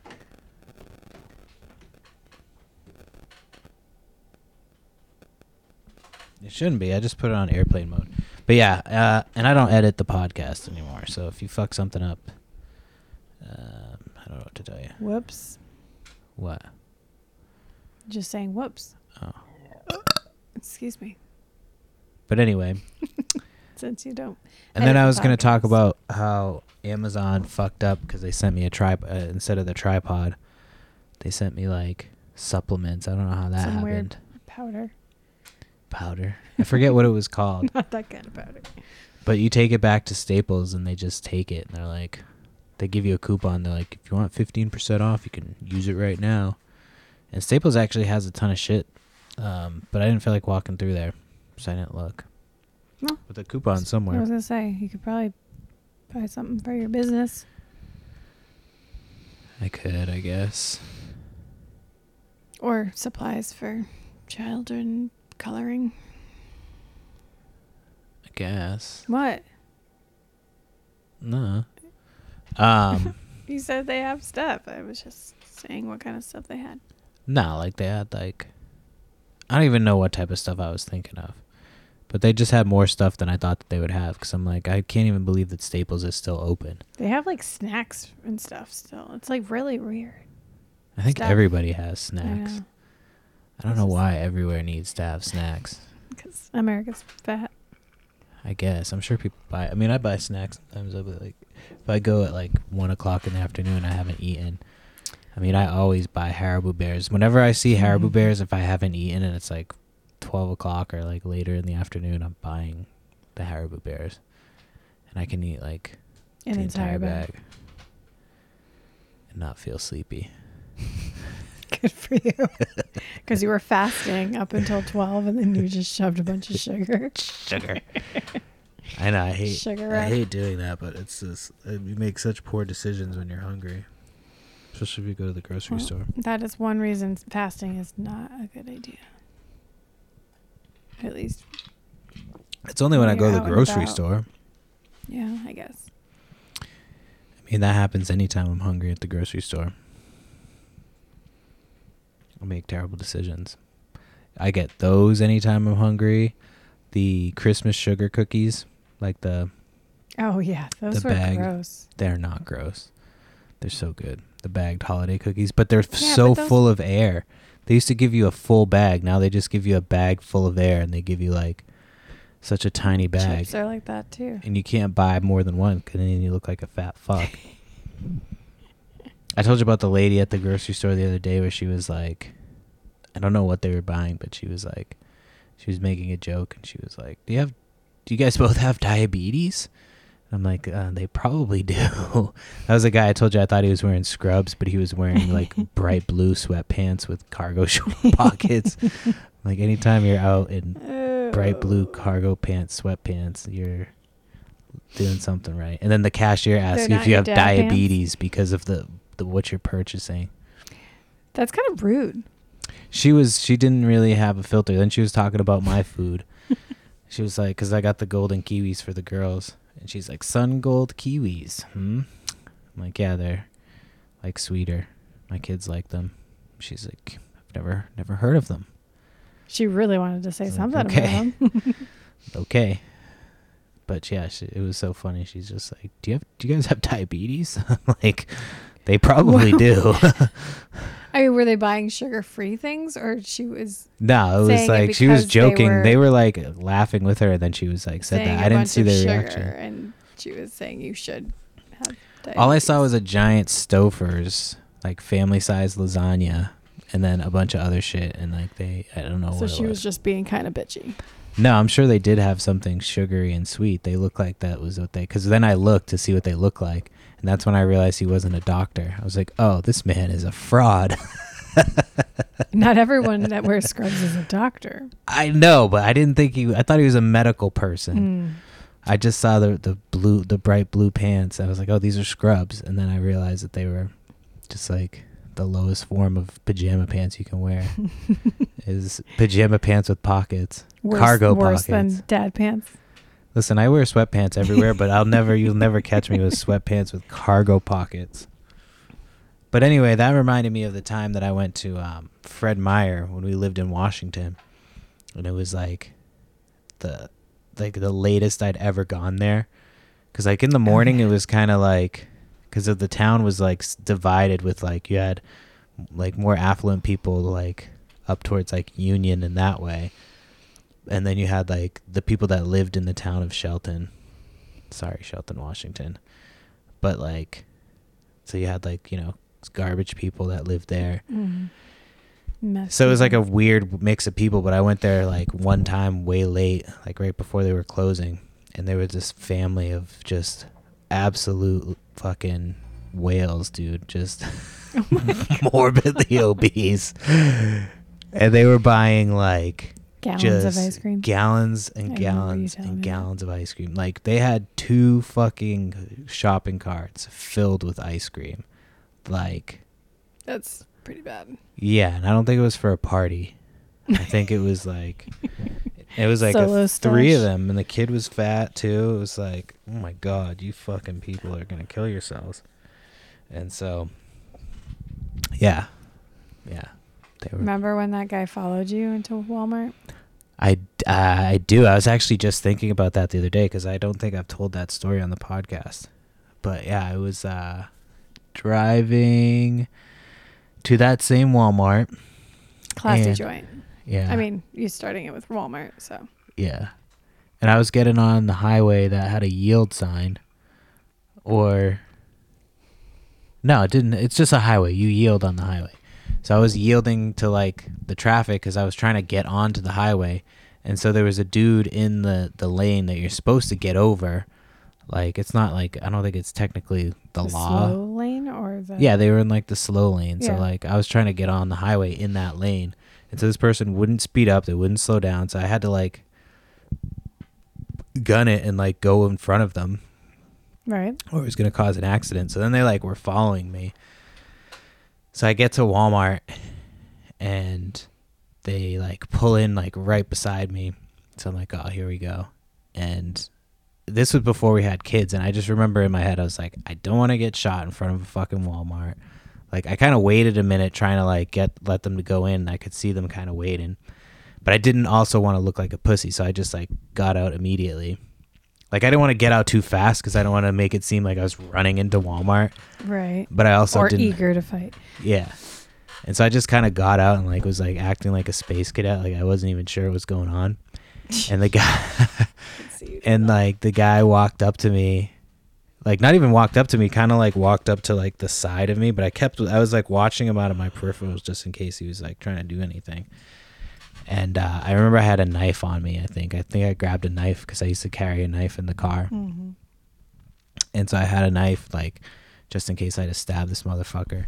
It shouldn't be. I just put it on airplane mode. But yeah, uh, and I don't edit the podcast anymore. So if you fuck something up, um, I don't know what to tell you. Whoops. What? Just saying whoops. Oh. Excuse me. But anyway. Since you don't. And then edit I the was going to talk podcast. about how Amazon fucked up because they sent me a tripod uh, instead of the tripod. They sent me like supplements. I don't know how that Some happened. weird powder. Powder. I forget what it was called. Not that kind of powder. But you take it back to Staples and they just take it and they're like, they give you a coupon. They're like, if you want fifteen percent off, you can use it right now. And Staples actually has a ton of shit. Um, but I didn't feel like walking through there, so I didn't look. No. With a coupon I somewhere. was gonna say you could probably buy something for your business. I could, I guess. Or supplies for children coloring. I guess. What? No. Um. You said they have stuff. I was just saying what kind of stuff they had. No, like they had like, I don't even know what type of stuff I was thinking of. But they just had more stuff than I thought that they would have. Because I'm like, I can't even believe that Staples is still open. They have like snacks and stuff still. It's like really weird. I think Stuff. everybody has snacks. I I, know. don't This know is- why everywhere needs to have snacks. Because America's fat. I guess. I'm sure people buy. I mean, I buy snacks sometimes. I'll be like, if I go at like one o'clock in the afternoon and I haven't eaten. I mean, I always buy Haribo Bears. Whenever I see Haribo Mhm. Bears, if I haven't eaten and it's like twelve o'clock or like later in the afternoon, I'm buying the Haribo Bears. And I can eat like An the entire entire bag. bag and not feel sleepy. Good for you. Because you were fasting up until twelve and then you just shoved a bunch of sugar. Sugar. I know. I hate. Sugar I rush. hate doing that, but it's just uh, you make such poor decisions when you're hungry, especially if you go to the grocery Well, store. That is one reason fasting is not a good idea. At least, It's only when I go You're to out the and grocery about. store. yeah, I guess. I mean, that happens anytime I'm hungry at the grocery store. I make terrible decisions. I get those anytime I'm hungry. The Christmas sugar cookies, like the, Oh, yeah. Those The were bag. gross. they're not gross. They're so good. The bagged holiday cookies, but they're f Yeah, so but those- full of air. They used to give you a full bag. Now they just give you a bag full of air, and they give you like such a tiny bag, Chips are like that too. and you can't buy more than one because then you look like a fat fuck. I told you about the lady at the grocery store the other day where she was like, I don't know what they were buying, but she was like, she was making a joke, and she was like, "Do you have, do you guys both have diabetes?" I'm like, uh, they probably do. That was the guy I told you I thought he was wearing scrubs, but he was wearing like bright blue sweatpants with cargo short pockets. Like anytime you're out in bright blue cargo pants, sweatpants, you're doing something right. And then the cashier asks They're you if not you your have dad pants? diabetes because of the, the what you're purchasing. That's kind of rude. She was she didn't really have a filter. Then she was talking about my food. She was like, because I got the golden kiwis for the girls. And she's like, sun gold kiwis. Hmm? I'm like, yeah, they're like sweeter. My kids like them. She's like, I've never never heard of them. She really wanted to say It's like, something okay. about them. Okay. But yeah, she, it was so funny. She's just like, do you have do you guys have diabetes? I'm like, they probably Wow. do. I mean, were they buying sugar-free things, or she was No, it was saying it like she was because they joking. were They were, like laughing with her, and then she was like said saying that. a I didn't bunch see of the sugar, reaction. and she was saying you should have diabetes? All I saw was a giant Stouffer's, like family size lasagna, and then a bunch of other shit, and like they, I don't know So what she it was was. just being kind of bitchy. No, I'm sure they did have something sugary and sweet. They looked like that was what they, because then I looked to see what they look like, and that's when I realized he wasn't a doctor. I was like, oh, this man is a fraud. Not everyone that wears scrubs is a doctor. I know, but I didn't think he, I thought he was a medical person. Mm. I just saw the the blue, the bright blue pants. I was like, oh, these are scrubs, and then I realized that they were just like the lowest form of pajama pants you can wear is pajama pants with pockets, Worse, cargo worse pockets. than dad pants. Listen, I wear sweatpants everywhere, but I'll never, you'll never catch me with sweatpants with cargo pockets. But anyway, that reminded me of the time that I went to um, Fred Meyer when we lived in Washington, and it was like the like the latest I'd ever gone there, because like in the morning yeah. it was kind of like, because of the town was like s- divided with like you had like more affluent people like up towards like Union and that way, and then you had like the people that lived in the town of Shelton, sorry Shelton, Washington, but like so you had like, you know, garbage people that lived there. Mm. Messy. So it was like a weird mix of people, but I went there like one time way late, like right before they were closing, and there was this family of just absolute fucking whales, dude, just Oh morbidly obese. And they were buying like gallons just of ice cream. gallons and I remember you gallons telling and me that. gallons of ice cream. Like they had two fucking shopping carts filled with ice cream. Like, That's pretty bad. yeah, and I don't think it was for a party. I think it was like it was like Solo a, three stash. of them, and the kid was fat too. It was like, oh my god, you fucking people are gonna kill yourselves. And so, yeah, yeah, Remember when that guy followed you into Walmart? I, uh, I do. I was actually just thinking about that the other day because I don't think I've told that story on the podcast. But yeah, I was uh, driving to that same Walmart. Classy and, joint. Yeah. I mean, you're starting it with Walmart, so. Yeah. And I was getting on the highway that had a yield sign. Or... No, it didn't. It's just a highway. You yield on the highway. So I was yielding to like the traffic because I was trying to get onto the highway. And so there was a dude in the, the lane that you're supposed to get over. Like, it's not like, I don't think it's technically the, The law. slow lane or the... Yeah, they were in like the slow lane. Yeah. So like I was trying to get on the highway in that lane. And so this person wouldn't speed up. They wouldn't slow down. So I had to like gun it and like go in front of them. Right. Or it was going to cause an accident. So then they like were following me. So I get to Walmart and they like pull in like right beside me. So I'm like, oh, here we go. And this was before we had kids. And I just remember in my head, I was like, I don't want to get shot in front of a fucking Walmart. Like I kind of waited a minute trying to like get, let them to go in. I could see them kind of waiting, but I didn't also want to look like a pussy. So I just like got out immediately. Like I didn't want to get out too fast because I don't want to make it seem like I was running into Walmart. Right. But I also or didn't. eager to fight. Yeah. And so I just kind of got out and like was like acting like a space cadet. Like I wasn't even sure what was going on. And the guy, and like the guy walked up to me, like not even walked up to me, kind of like walked up to like the side of me. But I kept, I was like watching him out of my peripherals just in case he was like trying to do anything. And uh, I remember I had a knife on me, I think. I think I grabbed a knife because I used to carry a knife in the car. Mm-hmm. And so I had a knife, like, just in case I had to stab this motherfucker.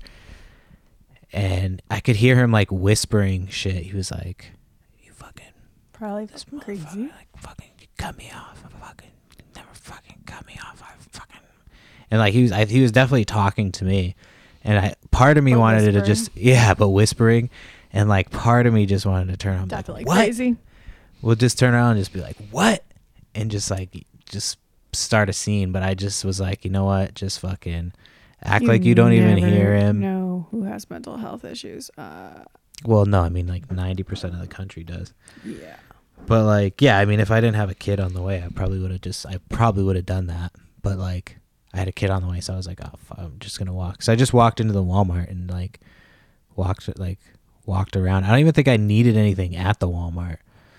And I could hear him, like, whispering shit. He was like, you fucking... Probably this crazy. Like, fucking, you cut me off. I fucking, you never fucking cut me off. I fucking... And, like, he was I, he was definitely talking to me. And I part of me but wanted whispering. to just... Yeah, but whispering... And, like, part of me just wanted to turn on. Like, like, what? Crazy. We'll just turn around and just be like, what? And just, like, just start a scene. But I just was like, you know what? Just fucking act You like you don't even never hear him. know who has mental health issues. Uh, Well, no, I mean, like, ninety percent of the country does. yeah. But, like, yeah, I mean, if I didn't have a kid on the way, I probably would have just, I probably would have done that. But, like, I had a kid on the way, so I was like, oh, fuck, I'm just going to walk. So I just walked into the Walmart and, like, walked, like... walked around. I don't even think I needed anything at the Walmart.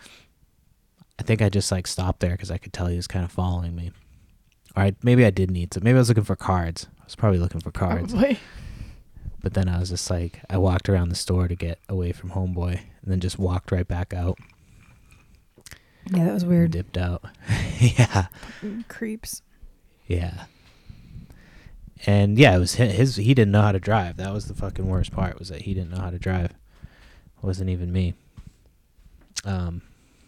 I think I just like stopped there because I could tell he was kind of following me. Or I, maybe I did need to. Maybe I was looking for cards. I was probably looking for cards. Probably. But then I was just like, I walked around the store to get away from Homeboy and then just walked right back out. Yeah, that was weird. Dipped out. Yeah. Creeps. Yeah. And yeah, it was his, his. He didn't know how to drive. That was the fucking worst part. Was that he didn't know how to drive. It wasn't even me. Um.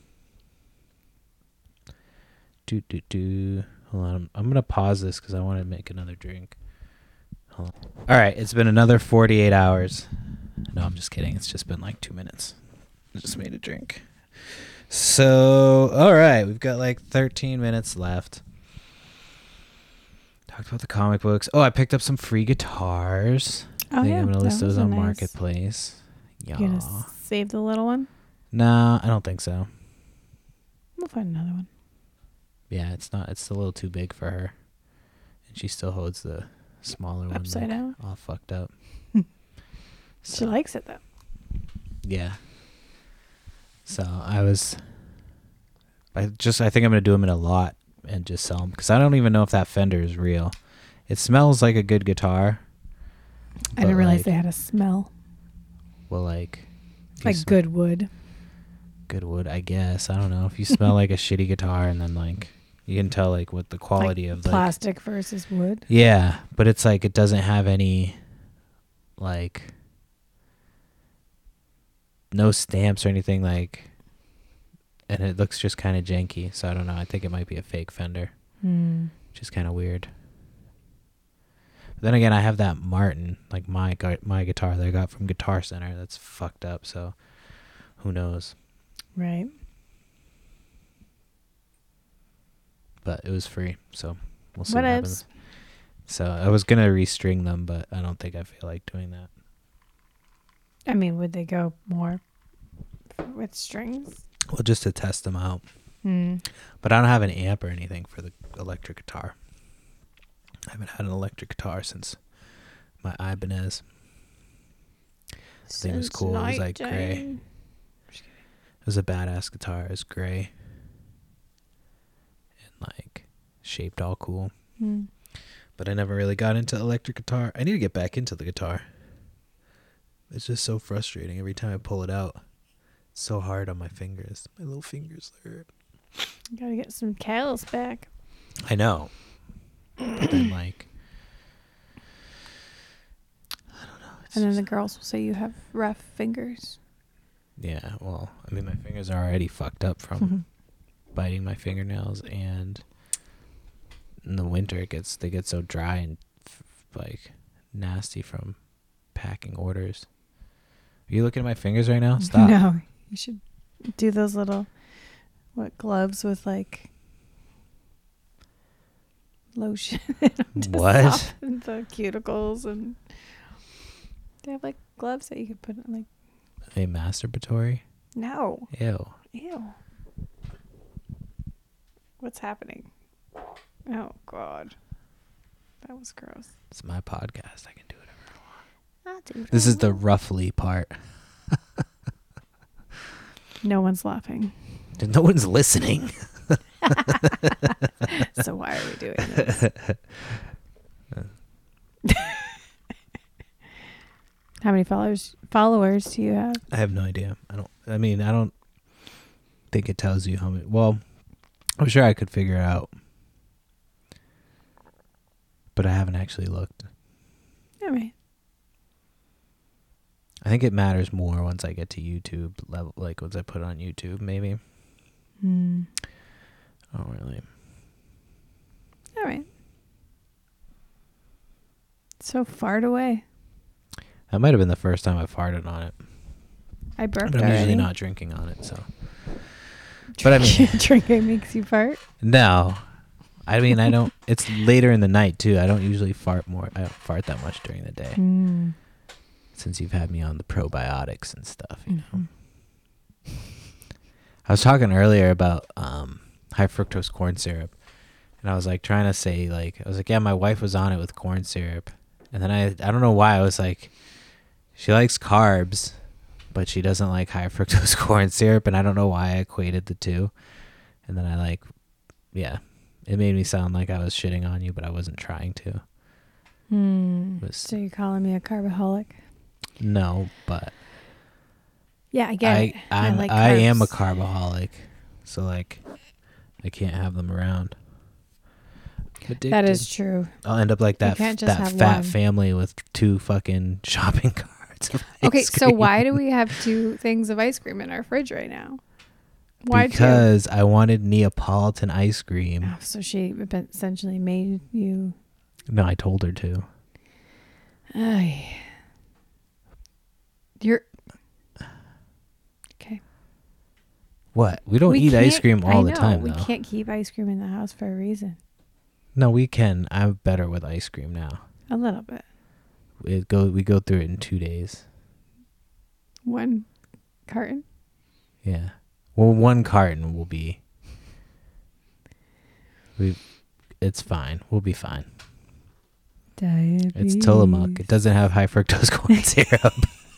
Do do do. Hold on. I'm, I'm gonna pause this because I want to make another drink. Hold on. All right. It's been another forty-eight hours. No, I'm just kidding. It's just been like two minutes. I just made a drink. So, all right, we've got like thirteen minutes left. Talked about the comic books. Oh, I picked up some free guitars. Oh, I think yeah. I'm going to list That those was a on nice- Marketplace. You Yeah. gonna save the little one? Nah, I don't think so. We'll find another one. Yeah, it's not. It's a little too big for her. And she still holds the smaller one. Upside like, down? all fucked up. She So, likes it, though. yeah. So I was... I just, I think I'm going to do them in a lot and just sell them. Because I don't even know if that Fender is real. It smells like a good guitar. I didn't but, realize like, they had a smell. Well, like... if you Like sm- good wood. Good wood, I guess. I don't know. If you smell like a shitty guitar and then, like... You can tell, like, what the quality like of, like... plastic versus wood. Yeah, but it's like it doesn't have any, like, no stamps or anything, like, and it looks just kind of janky. So I don't know. I think it might be a fake Fender, Hmm. which is kind of weird. But then again, I have that Martin, like my gu- my guitar that I got from Guitar Center. That's fucked up. So who knows? Right. But it was free, so we'll see What what, ifs? happens. So I was gonna restring them, but I don't think I feel like doing that. I mean, would they go more with strings? Well, just to test them out. Hmm. But I don't have an amp or anything for the electric guitar. I haven't had an electric guitar since my Ibanez. The thing was cool. It was like gray. It was a badass guitar. It was gray. And like shaped all cool. Hmm. But I never really got into electric guitar. I need to get back into the guitar. It's just so frustrating every time I pull it out. It's so hard on my fingers. My little fingers hurt. You gotta get some callus back. I know. But then like I don't know. And then the girls will say you have rough fingers. Yeah, well, I mean my fingers are already fucked up from biting my fingernails, and in the winter it gets they get so dry and f- like nasty from packing orders. Are you looking at my fingers right now? Stop. No, you should do those little what gloves with like lotion. to What? soften the cuticles, and they have like gloves that you could put in, like. A masturbatory? No. Ew. Ew. What's happening? Oh God, that was gross. It's my podcast. I can do whatever I want. I'll do This is the that. roughly part. No one's laughing. No one's listening. So why are we doing this? How many followers followers do you have? I have no idea. I don't. I mean, I don't think it tells you how many. Well, I'm sure I could figure it out, but I haven't actually looked. All right. I think it matters more once I get to YouTube level, like once I put it on YouTube, maybe. Hmm. I don't really. All right. So far away. That might have been the first time I farted on it. I burped But I'm already. usually not drinking on it, so. But I mean, drinking makes you fart. no. I mean, I don't. It's later in the night too. I don't usually fart more. I don't fart that much during the day. Mm. Since you've had me on the probiotics and stuff, you Mm-hmm. know. I was talking earlier about um, high fructose corn syrup, and I was like trying to say like I was like, yeah, my wife was on it with corn syrup, and then I I don't know why I was like, she likes carbs, but she doesn't like high fructose corn syrup, and I don't know why I equated the two, and then I like, yeah, it made me sound like I was shitting on you, but I wasn't trying to. Hmm. Was- So you're calling me a carbaholic? No, but. Yeah, I get I it. I'm, I, like am a carbs. carbaholic, so like I can't have them around. I'm That addicted. is true. I'll end up like that can't f- just that have fat one. family with two fucking shopping carts. of Okay, ice so cream. why do we have two things of ice cream in our fridge right now? Why Because I wanted Neapolitan ice cream. two? Oh, so she essentially made you. No, I told her to. Ay. You're. Okay. What? We don't We eat ice can't- cream all I the know, time, We though. can't keep ice cream in the house for a reason. No, we can. I'm better with ice cream now. A little bit. It go. We go through it in two days. One carton. Yeah. Well, one carton will be. We. It's fine. We'll be fine. Diabetes. It's Tillamook. It doesn't have high fructose corn syrup.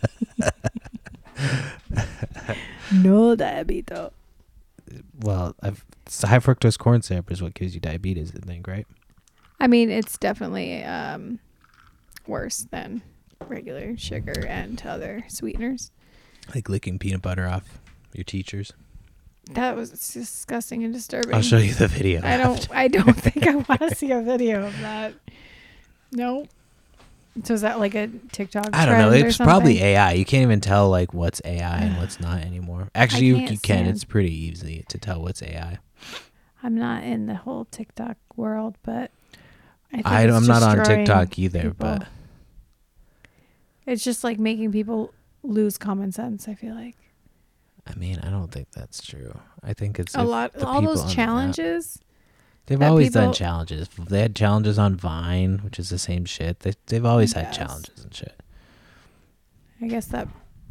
No diabetes. Well, I've, it's high fructose corn syrup is what gives you diabetes, I think, right? I mean, it's definitely um, worse than regular sugar and other sweeteners. Like licking peanut butter off your teachers. That was disgusting and disturbing. I'll show you the video. I don't. after. I don't think I want to see a video of that. No. So is that like a TikTok? I don't know. trend or It's probably something? A I. You can't even tell like what's A I and what's not anymore. Actually, you, can't you can. stand- It's pretty easy to tell what's A I. I'm not in the whole TikTok world, but I think I, it's I'm not on destroying TikTok either, people. but It's just like making people lose common sense. I feel like I mean, I don't think that's true. I think it's a if lot. the All people on those the app- challenges. They've that always done people- challenges. They had challenges on Vine, which is the same shit. They, they've always I had guess. challenges and shit. I guess that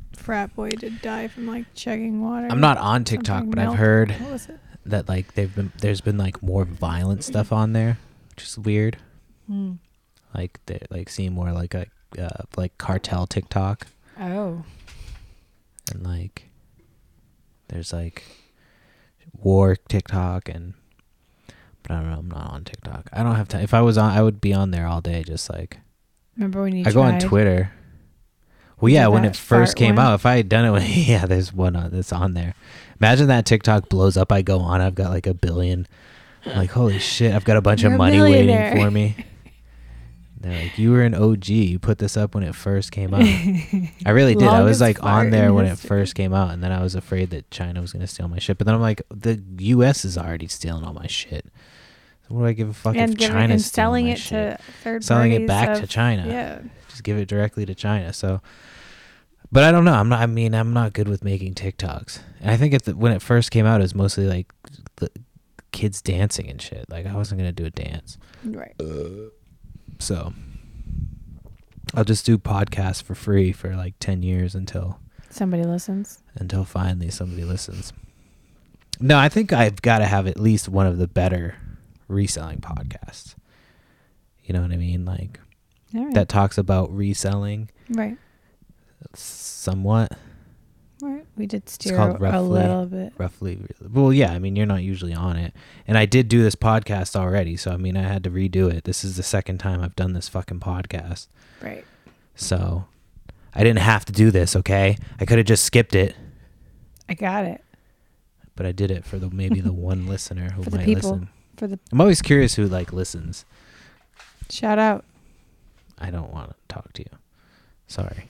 frat boy did die from like chugging water. I'm not on TikTok, Something but I've milk. heard What was it? that like they've been there's been like more violent stuff on there, which is weird. Hmm. Like they like seeing more like a uh, like cartel TikTok, Oh. and like there's like war TikTok, and but I don't know. I'm not on TikTok. I don't have time. If I was on, I would be on there all day. Just like Remember when you I go on tried? Twitter. Well, You yeah, did when that it first fart came one? out, if I had done it, when, yeah, there's one on, that's on there. Imagine that TikTok blows up. I go on, I've got like a billion. I'm like, holy shit, I've got a bunch You're a of money waiting millionaire. for me. They're like, you were an O G. You put this up when it first came out. I really did. I was Longest like on fart there in when it history. first came out, and then I was afraid that China was going to steal my shit. But then I'm like, the U S is already stealing all my shit. So what do I give a fuck and if giving, China's and stealing selling my it shit? to third Selling it parties back of- to China. Yeah. Just give it directly to China. So, but I don't know. I'm not. I mean, I'm not good with making TikToks. And I think at the, when it first came out, it was mostly like the kids dancing and shit. Like I wasn't gonna do a dance. Right. So I'll just do podcasts for free for like ten years until Somebody listens. until finally somebody listens. No, I think I've got to have at least one of the better reselling podcasts. You know what I mean? Like All right. that talks about reselling Right. somewhat. Right. We did steer called a Roughly. little bit. Roughly. Well, yeah, I mean, you're not usually on it. And I did do this podcast already, so I mean, I had to redo it. This is the second time I've done this fucking podcast. Right. So I didn't have to do this, okay? I could have just skipped it, I got it. but I did it for the maybe the one listener who For the might people. listen. For the I'm always curious who like listens. shout out. I don't want to talk to you. Sorry.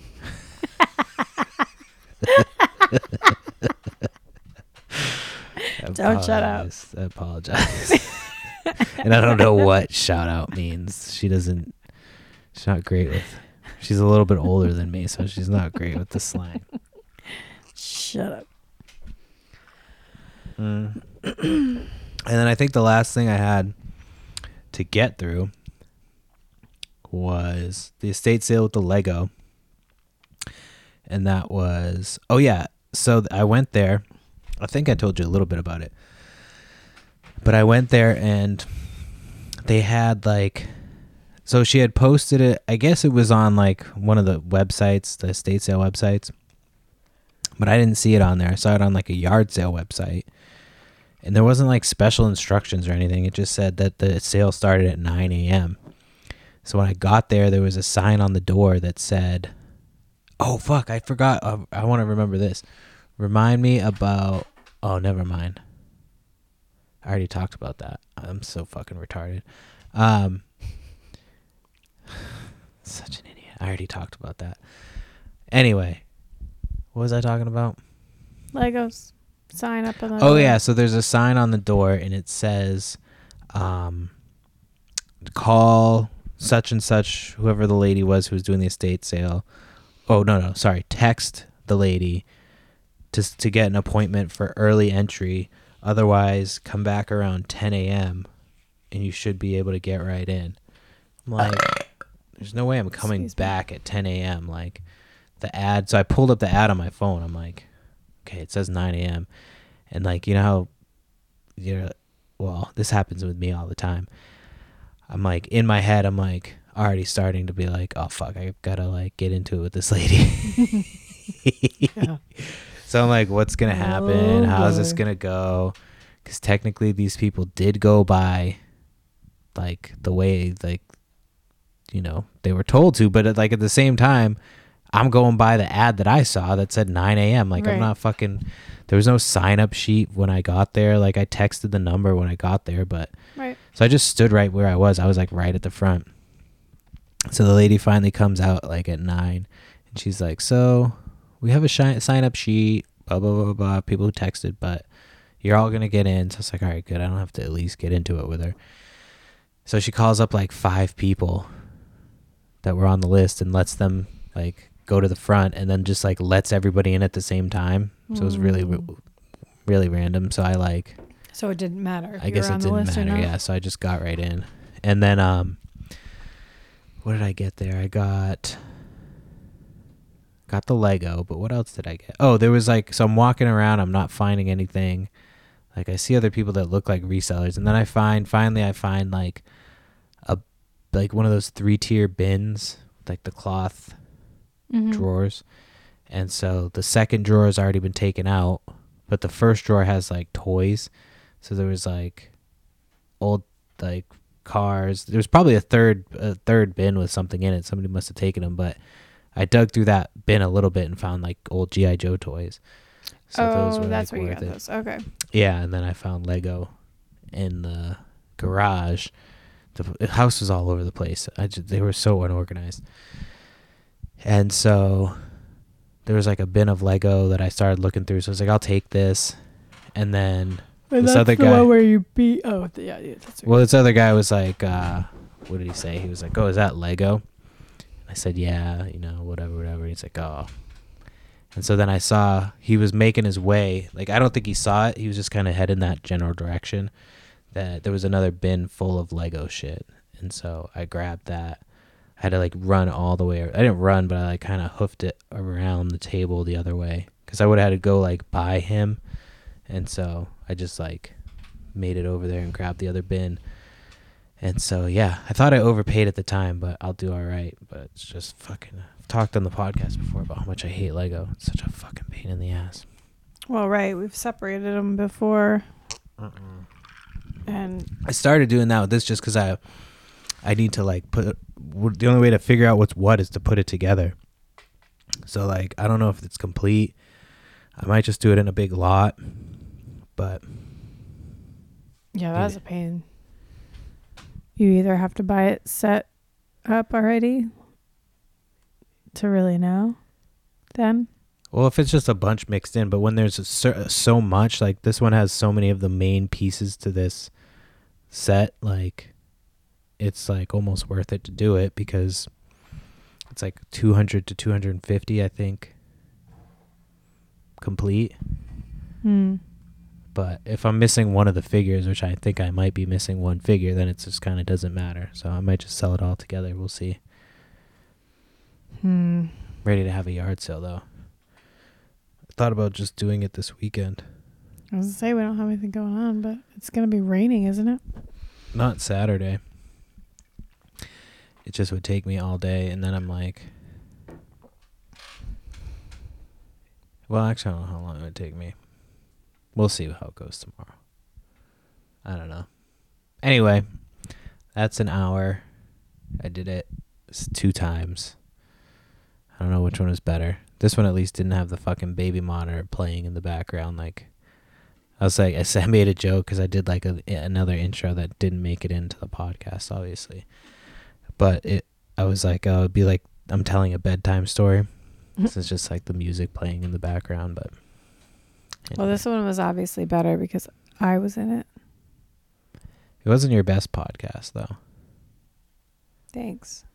Don't shut up. Apologize. I apologize. And I don't know what shout out means. She doesn't, she's not great with, she's a little bit older than me, so she's not great with the slang. Shut up. Mm. And then I think the last thing I had to get through was the estate sale with the Lego. And that was, oh yeah. So th- I went there. I think I told you a little bit about it. But I went there and they had like, so she had posted it. I guess it was on like one of the websites, the estate sale websites. But I didn't see it on there. I saw it on like a yard sale website. And there wasn't like special instructions or anything. It just said that the sale started at nine a.m. So when I got there, there was a sign on the door that said, oh, fuck, I forgot. Uh, I want to remember this. Remind me about, oh, never mind. I already talked about that. I'm so fucking retarded. Um, such an idiot. I already talked about that. Anyway, what was I talking about? Legos. Sign up on the Oh door. yeah, so there's a sign on the door and it says, um, call such and such, whoever the lady was who was doing the estate sale. Oh no, no, sorry. Text the lady to to get an appointment for early entry. Otherwise, come back around ten a.m. and you should be able to get right in. I'm like, there's no way I'm coming Excuse me. back at ten a.m. Like the ad. So I pulled up the ad on my phone. I'm like, okay, it says nine a.m. And like, you know how, you know, well, this happens with me all the time. I'm like, in my head, I'm like already starting to be like, oh fuck, I gotta like get into it with this lady. Yeah. So I'm like, what's gonna happen? Oh, How's this boy. gonna go? Because technically these people did go by like the way like, you know, they were told to, but at, like at the same time, I'm going by the ad that I saw that said nine a.m. Like Right. I'm not fucking, there was no sign up sheet when I got there. Like I texted the number when I got there, but Right. so I just stood right where I was. I was like right at the front. So the lady finally comes out like at nine and she's like, so we have a shi- sign up sheet, blah, blah, blah, blah, blah, people who texted, but you're all going to get in. So it's like, all right, good. I don't have to at least get into it with her. So she calls up like five people that were on the list and lets them like go to the front and then just like lets everybody in at the same time. So it was really, Mm. really random. So I like, So it didn't matter. If I you guess were it on the didn't list or matter. not. Yeah. So I just got right in. And then, um, what did I get there? I got got the Lego, but what else did I get? Oh, there was like, so I'm walking around, I'm not finding anything. Like I see other people that look like resellers, and then I find, finally I find like a, like one of those three tier bins, like the cloth Mm-hmm. drawers. And so the second drawer has already been taken out, but the first drawer has like toys. So there was like old like cars. There was probably a third a third bin with something in it. Somebody must have taken them, but I dug through that bin a little bit and found like old G I Joe toys. So oh, those were that's like where you worth got it. those. Okay. Yeah, and then I found Lego in the garage. The house was all over the place. I just, they were so unorganized. And so there was like a bin of Lego that I started looking through. So I was like, I'll take this. And then And this that's other the guy, one where you beat. Oh, th- yeah, yeah. That's right. well, this other guy was like, uh, what did he say? He was like, oh, is that Lego? I said, yeah, you know, whatever, whatever. He's like, oh. And so then I saw he was making his way. Like, I don't think he saw it. He was just kind of heading that general direction. That there was another bin full of Lego shit. And so I grabbed that. I had to like run all the way. I didn't run, but I like kind of hoofed it around the table the other way. Because I would have had to go like by him. And so I just like made it over there and grabbed the other bin. And so, yeah, I thought I overpaid at the time, but I'll do all right. But it's just fucking, I've talked on the podcast before about how much I hate Lego. It's such a fucking pain in the ass. Well, right. We've separated them before. Uh-uh. And I started doing that with this just because I, I need to like put, the only way to figure out what's what is to put it together. So like, I don't know if it's complete. I might just do it in a big lot, but. yeah, that's a pain. You either have to buy it set up already to really know then. Well, if it's just a bunch mixed in, but when there's a, so much, like this one has so many of the main pieces to this set, like it's like almost worth it to do it because it's like two hundred to two hundred fifty, I think, complete. Hmm. But if I'm missing one of the figures, which I think I might be missing one figure, then it just kind of doesn't matter. So I might just sell it all together. We'll see. Hmm. Ready to have a yard sale though. I thought about just doing it this weekend. I was going to say we don't have anything going on, but it's going to be raining, isn't it? Not Saturday. It just would take me all day, and then I'm like, well, actually, I don't know how long it would take me. We'll see how it goes tomorrow. I don't know. Anyway, that's an hour. I did it two times. I don't know which one was better. This one at least didn't have the fucking baby monitor playing in the background. Like, I was like, I said, I made a joke because I did like a, another intro that didn't make it into the podcast, obviously. But it, I was like, oh, it'd be like I'm telling a bedtime story. This is just like the music playing in the background, but. Well, this one was obviously better because I was in it. It wasn't your best podcast, though. Thanks.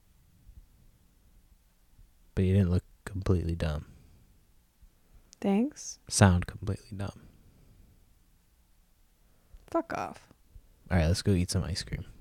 But you didn't look completely dumb. Thanks. Sound completely dumb. Fuck off. All right, let's go eat some ice cream.